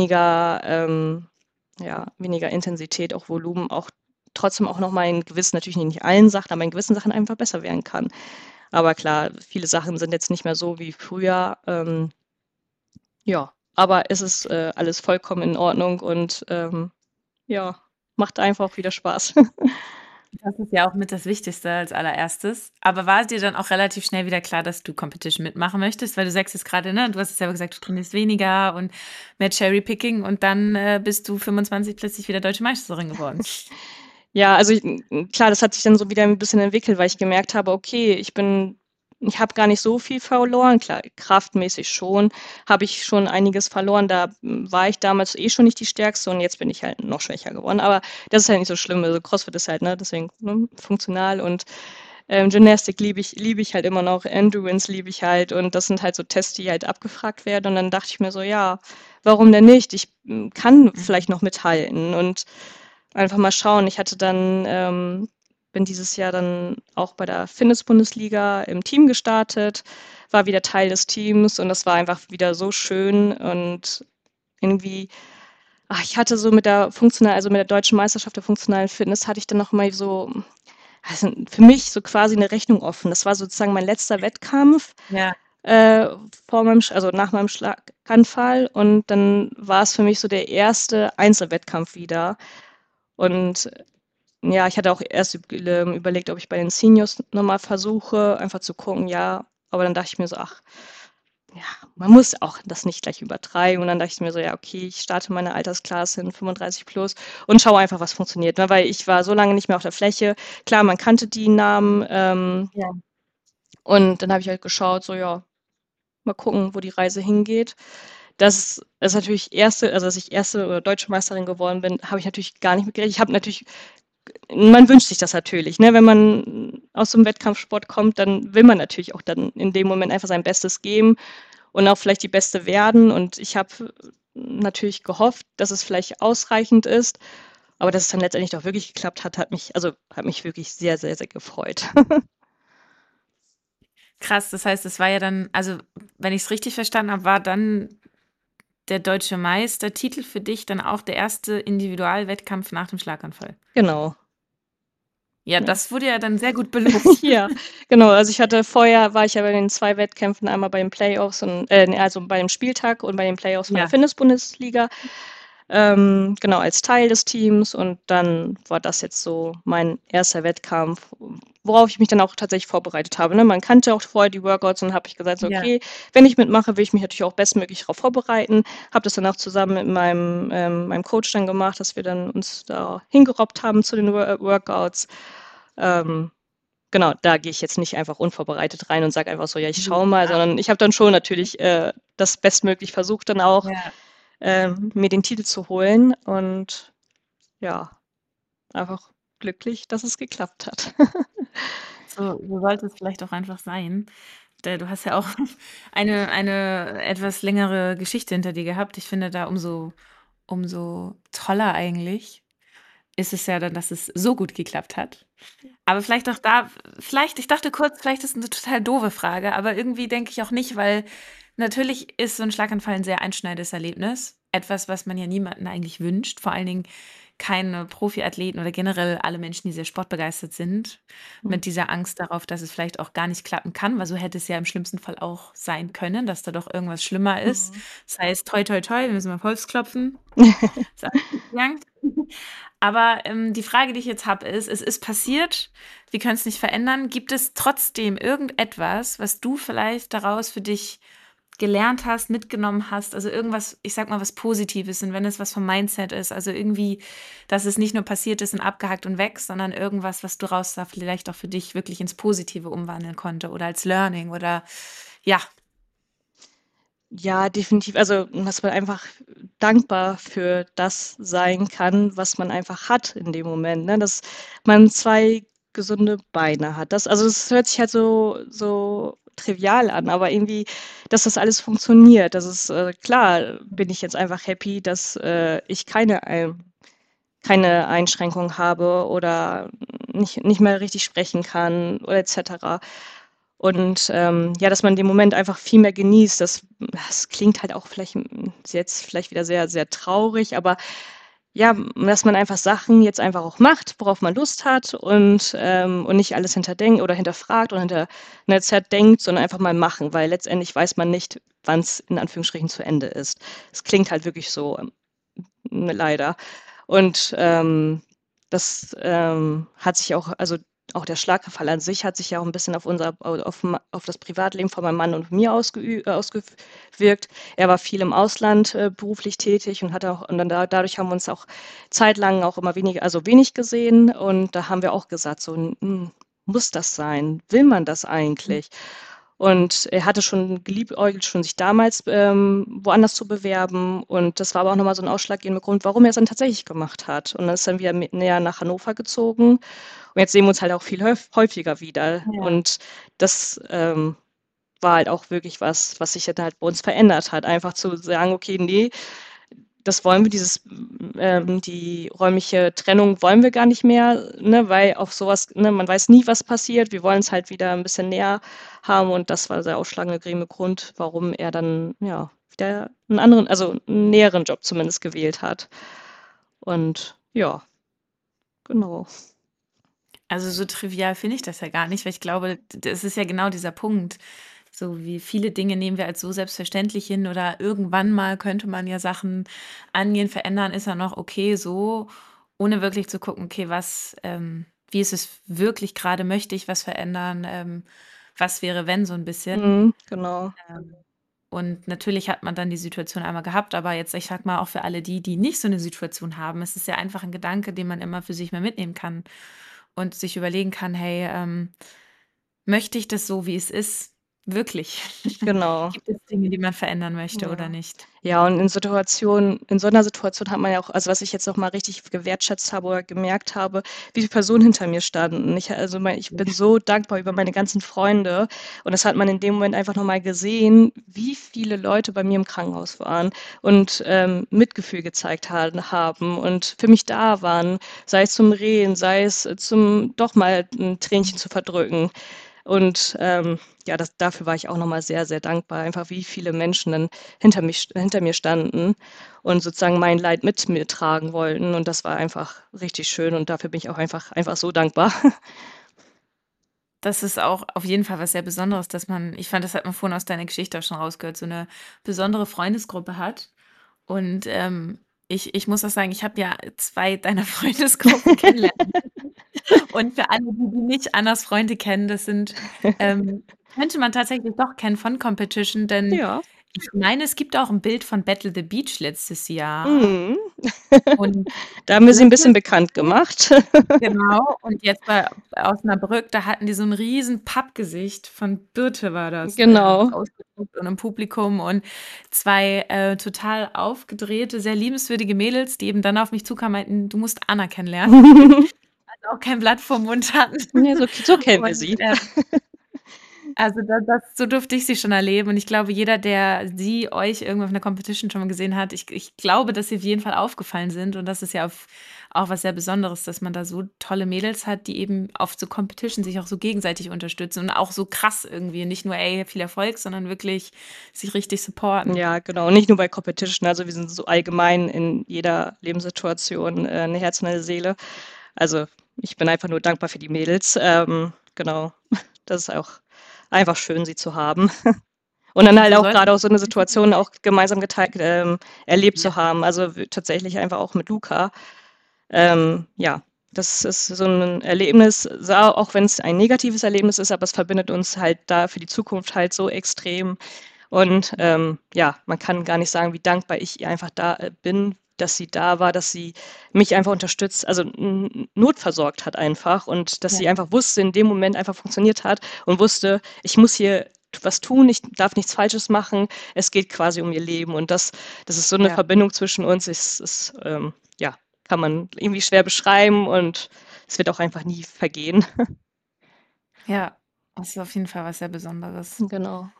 B: weniger Intensität, auch Volumen, auch trotzdem auch noch mal in gewissen, natürlich nicht allen Sachen, aber in gewissen Sachen einfach besser werden kann. Aber klar, viele Sachen sind jetzt nicht mehr so wie früher. Ja, aber es ist alles vollkommen in Ordnung und ja, macht einfach auch wieder Spaß.
A: Das ist ja auch mit das Wichtigste als Allererstes. Aber war dir dann auch relativ schnell wieder klar, dass du Competition mitmachen möchtest? Weil du sagst jetzt gerade, ne, du hast es selber gesagt, du trainierst weniger und mehr Cherry-Picking und dann bist du 25 plötzlich wieder Deutsche Meisterin geworden.
B: Ja, also klar, das hat sich dann so wieder ein bisschen entwickelt, weil ich gemerkt habe, okay, ich habe gar nicht so viel verloren. Klar, kraftmäßig schon, habe ich schon einiges verloren. Da war ich damals eh schon nicht die Stärkste und jetzt bin ich halt noch schwächer geworden. Aber das ist halt nicht so schlimm. Also CrossFit ist halt, ne, deswegen funktional und Gymnastik liebe ich halt immer noch, Endurance liebe ich halt und das sind halt so Tests, die halt abgefragt werden. Und dann dachte ich mir so, ja, warum denn nicht? Ich kann
A: Mhm.
B: vielleicht noch mithalten und einfach mal schauen. Bin dieses Jahr dann auch bei der Fitness-Bundesliga im Team gestartet, war wieder Teil des Teams und das war einfach wieder so schön und irgendwie, ich hatte so also mit der deutschen Meisterschaft der funktionalen Fitness hatte ich dann noch mal so also, für mich so quasi eine Rechnung offen. Das war sozusagen mein letzter Wettkampf,
A: Ja.
B: äh, also nach meinem Schlaganfall, und dann war es für mich so der erste Einzelwettkampf wieder. Und ja, ich hatte auch erst überlegt, ob ich bei den Seniors noch mal versuche, einfach zu gucken, ja. Aber dann dachte ich mir so: „Ach, ja, man muss auch das nicht gleich übertreiben.“ Und dann dachte ich mir so: „Ja, okay, ich starte meine Altersklasse in 35 plus und schaue einfach, was funktioniert“, ne? Weil ich war so lange nicht mehr auf der Fläche. Klar, man kannte die Namen,
A: Ja.
B: und dann habe ich halt geschaut, so, ja, mal gucken, wo die Reise hingeht. Das ist natürlich dass ich erste oder Deutsche Meisterin geworden bin, habe ich natürlich gar nicht mit gerechnet. Ich habe natürlich Man wünscht sich das natürlich, ne? Wenn man aus so 'm Wettkampfsport kommt, dann will man natürlich auch dann in dem Moment einfach sein Bestes geben und auch vielleicht die Beste werden. Und ich habe natürlich gehofft, dass es vielleicht ausreichend ist, aber dass es dann letztendlich doch wirklich geklappt hat, hat mich wirklich sehr, sehr, sehr gefreut.
A: Krass, das heißt, es war ja dann, also wenn ich es richtig verstanden habe, war dann der Deutsche Meistertitel für dich dann auch der erste Individualwettkampf nach dem Schlaganfall?
B: Genau,
A: Ja,
B: ja.
A: das wurde ja dann sehr gut belohnt.
B: Ja, genau. Also, war ich ja bei den 2 Wettkämpfen, einmal bei den Playoffs und ne, also bei dem Spieltag und bei den Playoffs von der
A: Ja.
B: Fitness-Bundesliga. Genau, als Teil des Teams, und dann war das jetzt so mein erster Wettkampf, worauf ich mich dann auch tatsächlich vorbereitet habe, ne? Man kannte auch vorher die Workouts, und dann habe ich gesagt so:
A: Ja.
B: „Okay, wenn ich mitmache, will ich mich natürlich auch bestmöglich darauf vorbereiten.“ Habe das dann auch zusammen mit meinem Coach dann gemacht, dass wir dann uns da hingerobbt haben zu den Workouts. Ähm, genau, da gehe ich jetzt nicht einfach unvorbereitet rein und sage einfach so: „Ja, ich schaue mal“, sondern ich habe dann schon natürlich, das bestmöglich versucht, dann auch
A: Ja.
B: mir den Titel zu holen, und ja, einfach glücklich, dass es geklappt hat.
A: So sollte es vielleicht auch einfach sein. Du hast ja auch eine etwas längere Geschichte hinter dir gehabt. Ich finde da umso toller eigentlich ist es ja dann, dass es so gut geklappt hat. Aber ich dachte kurz, vielleicht ist 'ne total doofe Frage, aber irgendwie denke ich auch nicht, weil natürlich ist so 'n Schlaganfall 'n sehr einschneidendes Erlebnis. Etwas, was man ja niemanden eigentlich wünscht, vor allen Dingen keine Profiathleten oder generell alle Menschen, die sehr sportbegeistert sind,
B: Mhm.
A: mit dieser Angst darauf, dass es vielleicht auch gar nicht klappen kann, weil so hätte es ja im schlimmsten Fall auch sein können, dass da doch irgendwas schlimmer ist.
B: Mhm.
A: Das heißt, toi, toi, toi, wir müssen mal auf Holz klopfen. Ist alles gut gegangen. Aber, die Frage, die ich jetzt habe, ist: Es ist passiert, wir können's nicht verändern. Gibt es trotzdem irgendetwas, was du vielleicht daraus für dich gelernt hast, mitgenommen hast? Also, irgendwas, ich sage mal, was Positives, und wenn es was vom Mindset ist, also irgendwie, dass es nicht nur passiert ist und abgehakt und weg, sondern irgendwas, was du raus da vielleicht auch für dich wirklich ins Positive umwandeln konnte oder als Learning oder ja.
B: Ja, definitiv. Also, dass man einfach dankbar für das sein kann, was man einfach hat in dem Moment, ne? Dass man 2 gesunde Beine hat. Es hört sich halt so trivial an, aber irgendwie, dass das alles funktioniert. Klar bin ich jetzt einfach happy, dass, ich keine Einschränkung habe oder nicht mehr richtig sprechen kann oder et cetera. Und, ja, dass man den Moment einfach viel mehr genießt. Das klingt halt auch jetzt vielleicht wieder sehr, sehr traurig, aber ja, dass man einfach Sachen jetzt einfach auch macht, worauf man Lust hat, und nicht alles hinterfragt oder hinter 'ner Zeit denkt, sondern einfach mal machen, weil letztendlich weiß man nicht, wann es in Anführungsstrichen zu Ende ist. Es klingt halt wirklich so, leider. Und, hat sich auch, also auch der Schlaganfall an sich hat sich ja auch ein bisschen auf das Privatleben von meinem Mann und mir ausgewirkt. Er war viel im Ausland, beruflich tätig, und dann dadurch haben wir uns auch zeitlang auch immer wenig gesehen, und da haben wir auch gesagt so: Muss das sein? Will man das eigentlich?“ Und er hatte schon geliebäugelt, schon sich damals, woanders zu bewerben, und das war aber auch noch mal so 'n ausschlaggebender Grund, warum er es dann tatsächlich gemacht hat. Und dann ist er wieder näher nach Hannover gezogen, und jetzt sehen wir uns halt auch viel häufiger wieder.
A: Ja.
B: Und das, war halt auch wirklich was sich dann halt bei uns verändert hat. Einfach zu sagen: „Okay, ne, das wollen wir, die räumliche Trennung wollen wir gar nicht mehr, ne, weil auf sowas, ne, man weiß nie, was passiert. Wir wollen es halt wieder ein bisschen näher haben, und das war der ausschlaggebende Grund, warum er dann, ja, wieder also 'n näheren Job zumindest gewählt hat. Und ja, genau.
A: Also so trivial finde ich das ja gar nicht, weil ich glaube, das ist ja genau dieser Punkt. So wie viele Dinge nehmen wir als so selbstverständlich hin oder irgendwann mal könnte man ja Sachen angehen, verändern, ist ja noch okay so, ohne wirklich zu gucken, okay, wie ist es wirklich gerade, möchte ich was verändern, was wäre, wenn so ein bisschen.
B: Mhm, genau.
A: Ähm, und natürlich hat man dann die Situation einmal gehabt, aber jetzt, ich sag mal, auch für alle die, die nicht so eine Situation haben, es ist ja einfach ein Gedanke, den man immer für sich mal mitnehmen kann und sich überlegen kann, hey, möchte ich das so, wie es ist, wirklich?
B: Genau.
A: Gibt es Dinge, die man verändern möchte oder
B: Ja.
A: nicht?
B: Ja, und in so einer Situation hat man ja auch, also was ich jetzt noch mal richtig gewertschätzt habe oder gemerkt habe, wie viele Personen hinter mir standen. Ich bin so dankbar über meine ganzen Freunde und das hat man in dem Moment einfach noch mal gesehen, wie viele Leute bei mir im Krankenhaus waren und, Mitgefühl gezeigt haben und für mich da waren, sei es zum Reden, sei es zum doch mal ein Tränchen zu verdrücken. Und, ja, dafür war ich auch noch mal sehr, sehr dankbar, einfach wie viele Menschen dann hinter mir standen und sozusagen mein Leid mit mir tragen wollten. Und das war einfach richtig schön und dafür bin ich auch einfach so dankbar.
A: Das ist auch auf jeden Fall was sehr Besonderes, dass man, ich fand, das hat man vorhin aus deiner Geschichte auch schon rausgehört, so eine besondere Freundesgruppe hat. Und ich muss auch sagen, ich habe ja zwei deiner Freundesgruppen kennenlernen. Und für alle, die nicht Annas Freunde kennen, das sind, könnte man tatsächlich doch kennen von Competition, denn
B: Ja.
A: ich meine, es gibt auch ein Bild von Battle the Beach letztes Jahr.
B: Mhm.
A: Und
B: Da haben wir sie ein
A: Birte
B: bisschen bekannt gemacht.
A: genau, und jetzt bei Osnabrück, da hatten die so 'n riesen Pappgesicht von Birte war das,
B: Genau.
A: ausgedruckt und im Publikum und 2 total aufgedrehte, sehr liebenswürdige Mädels, die eben dann auf mich zukamen, meinten: „Du musst Anna kennenlernen." Also, auch kein Blatt vorm Mund hatten.
B: Ja, so kennen wir
A: Und,
B: sie.
A: also, so durfte ich sie schon erleben und ich glaube, jeder, der sie, euch irgendwo auf 'ner Competition schon mal gesehen hat, ich glaube, dass sie auf jeden Fall aufgefallen sind und das ist ja auch was sehr Besonderes, dass man da so tolle Mädels hat, die eben auf so Competition sich auch so gegenseitig unterstützen und auch so krass irgendwie, nicht nur: „Ey, viel Erfolg", sondern wirklich sich richtig supporten.
B: Ja, genau. Nicht nur bei Competition, also wir sind so allgemein in jeder Lebenssituation, 'ne Herz und 'ne Seele. Also, ich bin einfach nur dankbar für die Mädels. Genau. Das ist auch einfach schön, sie zu haben. Und dann
A: Und
B: halt
A: so
B: auch
A: sollte
B: gerade auch so eine
A: es
B: Situation auch gemeinsam geteilt erlebt
A: ja.
B: zu haben. Also, tatsächlich einfach auch mit Luca. Ja, das ist so ein Erlebnis, auch wenn es ein negatives Erlebnis ist, aber es verbindet uns halt da für die Zukunft halt so extrem. Und,
A: Ja,
B: ja, man kann gar nicht sagen, wie dankbar ich ihr einfach da bin, dass sie da war, dass sie mich einfach unterstützt, also notversorgt hat einfach und dass
A: ja,
B: sie einfach wusste, in dem Moment einfach funktioniert hat und wusste, ich muss hier was tun, ich darf nichts Falsches machen, es geht quasi um ihr Leben und das ist so eine
A: ja,
B: Verbindung zwischen uns, ja, kann man irgendwie schwer beschreiben und es wird auch einfach nie vergehen.
A: ja. Das ist auf jeden Fall was sehr Besonderes.
B: Genau.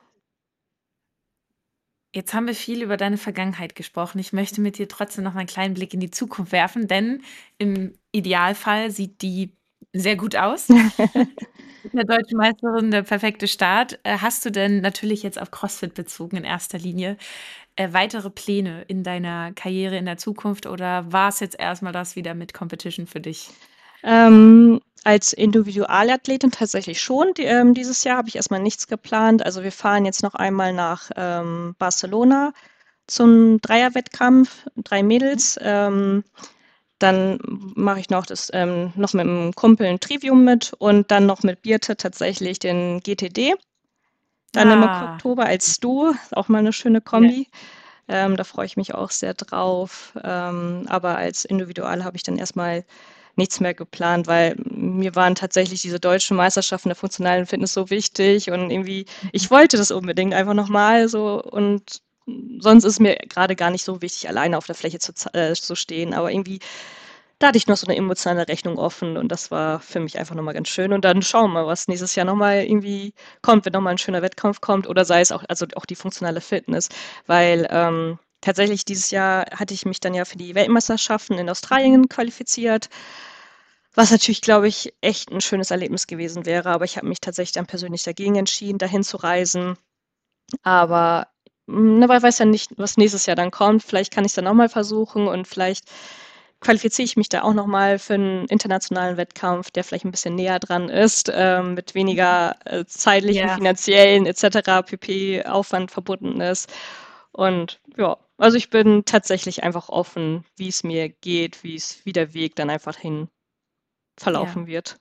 A: Jetzt haben wir viel über deine Vergangenheit gesprochen. Ich möchte mit dir trotzdem noch mal 'n kleinen Blick in die Zukunft werfen, denn im Idealfall sieht die sehr gut aus. Mit der Deutschen Meisterin der perfekte Start. Hast du denn natürlich jetzt auf CrossFit bezogen in erster Linie, weitere Pläne in deiner Karriere in der Zukunft oder war es jetzt erst mal das wieder mit Competition für dich?
B: Als Individualathletin tatsächlich schon. Dieses Jahr habe ich erstmal nichts geplant. Also wir fahren jetzt noch einmal nach Barcelona zum Dreierwettkampf, 3
A: Mhm.
B: Mädels. Dann mache ich noch mit einem Kumpel ein Trivium mit und dann noch mit Birte tatsächlich den GTD. Dann im
A: Ah,
B: Oktober als Duo, auch mal eine schöne
A: ja,
B: Kombi. Da freue ich mich auch sehr drauf. Aber als Individual habe ich dann erstmal nichts mehr geplant, weil mir waren tatsächlich diese deutschen Meisterschaften der funktionalen Fitness so wichtig und irgendwie,
A: mhm,
B: ich wollte das unbedingt einfach nochmal so und sonst ist mir gerade gar nicht so wichtig, alleine auf der Fläche zu stehen, aber irgendwie, da hatte ich noch so eine emotionale Rechnung offen und das war für mich einfach nochmal ganz schön und dann schauen wir mal, was nächstes Jahr nochmal irgendwie kommt, wenn nochmal ein schöner Wettkampf kommt oder sei es auch, also auch die funktionale Fitness, weil tatsächlich dieses Jahr hatte ich mich dann ja für die Weltmeisterschaften in
A: mhm,
B: Australien qualifiziert, was natürlich, glaube ich, echt ein schönes Erlebnis gewesen wäre, aber ich habe mich tatsächlich dann persönlich dagegen entschieden, dahin zu reisen. Aber man weiß ja nicht, was nächstes Jahr dann kommt. Vielleicht kann ich es dann auch mal versuchen und vielleicht qualifiziere ich mich da auch nochmal für einen internationalen Wettkampf, der vielleicht ein bisschen näher dran ist, mit weniger zeitlichen,
A: Ja.
B: finanziellen etc. pp. Aufwand verbunden ist. Und ja, also ich bin tatsächlich einfach offen, wie es mir geht, wie der Weg dann einfach hin
A: Ja.
B: verlaufen wird.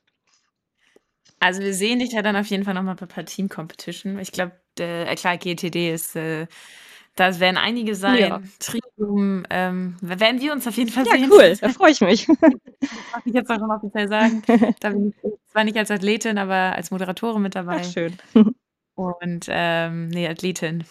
A: Also wir sehen dich ja dann auf jeden Fall nochmal bei Team Competition. Ich glaube, klar, GTD ist, das werden einige
B: Ja.
A: sein. Triathlon, werden wir uns auf jeden Fall
B: Ja,
A: sehen.
B: cool, da freue ich mich.
A: Das darf ich jetzt auch schon offiziell sagen. Da bin ich zwar nicht als Athletin, aber als Moderatorin mit
B: Ach,
A: dabei.
B: schön.
A: Und nee, Athletin.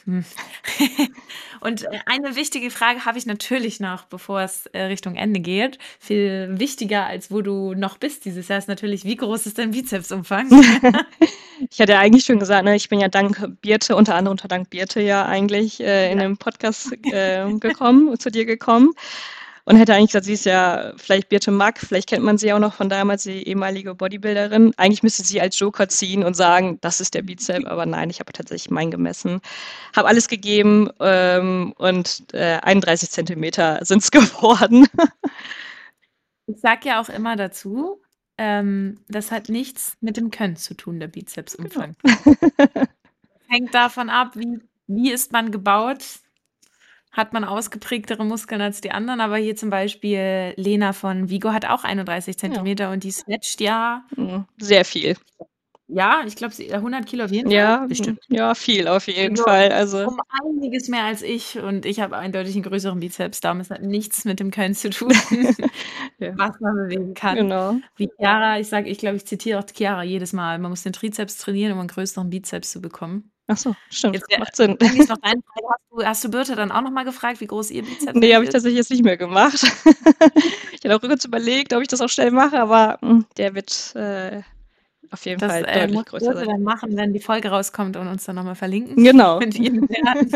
A: Und eine wichtige Frage habe ich natürlich noch, bevor es Richtung Ende geht. Viel wichtiger, als wo du noch bist dieses Jahr, ist natürlich, wie groß ist dein Bizepsumfang?
B: Ich hatte ja eigentlich schon gesagt, ne, ich bin ja dank Birte, unter anderem unter dank Birte ja eigentlich in
A: Ja.
B: dem Podcast zu dir gekommen. Und hätte eigentlich gesagt, sie ist ja vielleicht Birte Mack, vielleicht kennt man sie auch noch von damals, die ehemalige Bodybuilderin. Eigentlich müsste sie als Joker ziehen und sagen, das ist der Bizep, aber nein, ich habe tatsächlich meinen gemessen. Habe alles gegeben und 31 Zentimeter sind es geworden.
A: Ich sage ja auch immer dazu, das hat nichts mit dem Können zu tun, der
B: Genau.
A: Bizepsumfang. Hängt davon ab, wie ist man gebaut. Hat man ausgeprägtere Muskeln als die anderen, aber hier zum Beispiel Lena von Vigo hat auch 31
B: Ja,
A: Zentimeter und die snatcht ja,
B: sehr viel.
A: ja, ich glaube, 100 Kilo auf jeden Fall,
B: Ja,
A: bestimmt.
B: ja, viel auf jeden
A: Also
B: Fall. Also
A: um einiges mehr als ich und ich habe eindeutig einen größeren Bizeps, darum es hat nichts mit dem Können zu tun,
B: ja,
A: was man bewegen kann.
B: genau.
A: Wie Chiara, ich glaube, ich zitiere auch Chiara jedes Mal, man muss den Trizeps trainieren, um einen größeren Bizeps zu bekommen.
B: Ach so, stimmt,
A: Jetzt wäre
B: macht Sinn.
A: eigentlich noch deine Frage, hast du Birte dann auch noch mal gefragt, wie groß ihr Bizeps
B: Ne,
A: eigentlich
B: habe ich
A: ist?
B: tatsächlich jetzt nicht mehr gemacht. Ich hatte auch kurz überlegt, ob ich das auch schnell mache, aber, der wird, auf jeden
A: Das
B: Fall deutlich
A: muss
B: größer
A: Birte
B: sein.
A: dann machen, wenn die Folge rauskommt und uns dann noch mal verlinken
B: Genau.
A: mit ihren Werten.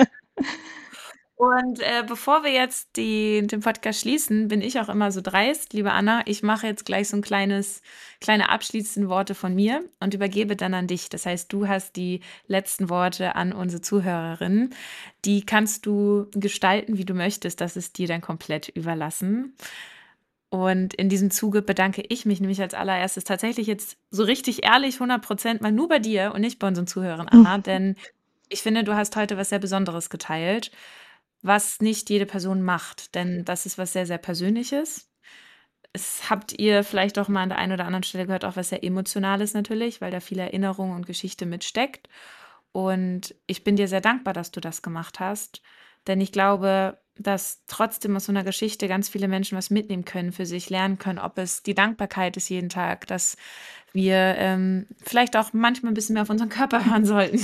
A: Und, bevor wir jetzt den Podcast schließen, bin ich auch immer so dreist, liebe Anna, ich mache jetzt gleich so ein kleine abschließende Worte von mir und übergebe dann an dich. Das heißt, du hast die letzten Worte an unsere Zuhörerinnen. Die kannst du gestalten, wie du möchtest. Das ist dir dann komplett überlassen. Und in diesem Zuge bedanke ich mich nämlich als allererstes tatsächlich jetzt so richtig ehrlich 100% mal nur bei dir und nicht bei unseren Zuhörern, Anna, denn ich finde, du hast heute was sehr Besonderes geteilt, was nicht jede Person macht, denn das ist was sehr, sehr Persönliches. Es habt ihr vielleicht auch mal an der einen oder anderen Stelle gehört, auch was sehr Emotionales natürlich, weil da viel Erinnerung und Geschichte mitsteckt. Und ich bin dir sehr dankbar, dass du das gemacht hast, denn ich glaube, dass trotzdem aus so einer Geschichte ganz viele Menschen was mitnehmen können, für sich lernen können, ob es die Dankbarkeit ist jeden Tag, dass wir vielleicht auch manchmal ein bisschen mehr auf unseren Körper hören sollten.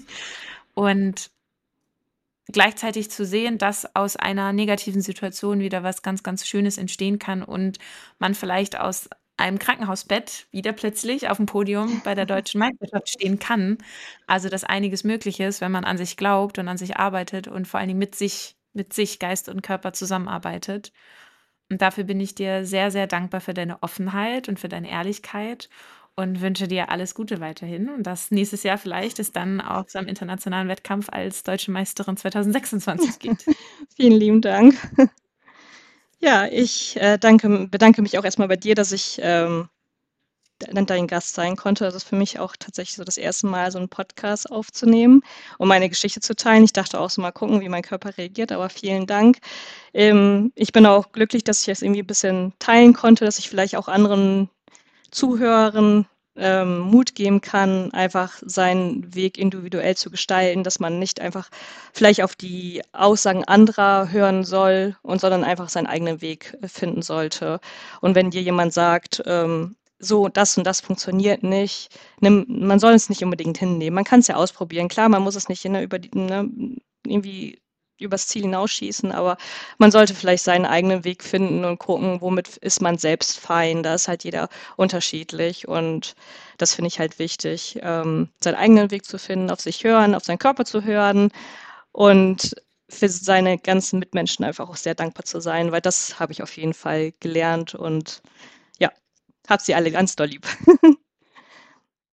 A: Und gleichzeitig zu sehen, dass aus einer negativen Situation wieder was ganz, ganz Schönes entstehen kann und man vielleicht aus einem Krankenhausbett wieder plötzlich auf dem Podium bei der deutschen Meisterschaft stehen kann. Also, dass einiges möglich ist, wenn man an sich glaubt und an sich arbeitet und vor allen Dingen mit sich, Geist und Körper zusammenarbeitet. Und dafür bin ich dir sehr, sehr dankbar für deine Offenheit und für deine Ehrlichkeit und wünsche dir alles Gute weiterhin und dass nächstes Jahr vielleicht es dann auch zu einem internationalen Wettkampf als Deutsche Meisterin 2026 geht.
B: Vielen lieben Dank. Ja, ich, bedanke mich auch erstmal bei dir, dass ich, dann dein Gast sein konnte. Das ist für mich auch tatsächlich so das erste Mal, so einen Podcast aufzunehmen, um meine Geschichte zu teilen. Ich dachte auch so: „Mal gucken, wie mein Körper reagiert“, aber vielen Dank. Ich bin auch glücklich, dass ich das irgendwie ein bisschen teilen konnte, dass ich vielleicht auch anderen Zuhörern Mut geben kann, einfach seinen Weg individuell zu gestalten, dass man nicht einfach vielleicht auf die Aussagen anderer hören soll sondern einfach seinen eigenen Weg finden sollte. Und wenn dir jemand sagt, so, das und das funktioniert nicht, man soll es nicht unbedingt hinnehmen. Man kann es ja ausprobieren. Klar, man muss es nicht irgendwie übers Ziel hinausschießen, aber man sollte vielleicht seinen eigenen Weg finden und gucken, womit ist man selbst fein. Da ist halt jeder unterschiedlich und das finde ich halt wichtig, seinen eigenen Weg zu finden, auf sich hören, auf seinen Körper zu hören und für seine ganzen Mitmenschen einfach auch sehr dankbar zu sein, weil das habe ich auf jeden Fall gelernt und ja, habe sie alle ganz doll lieb.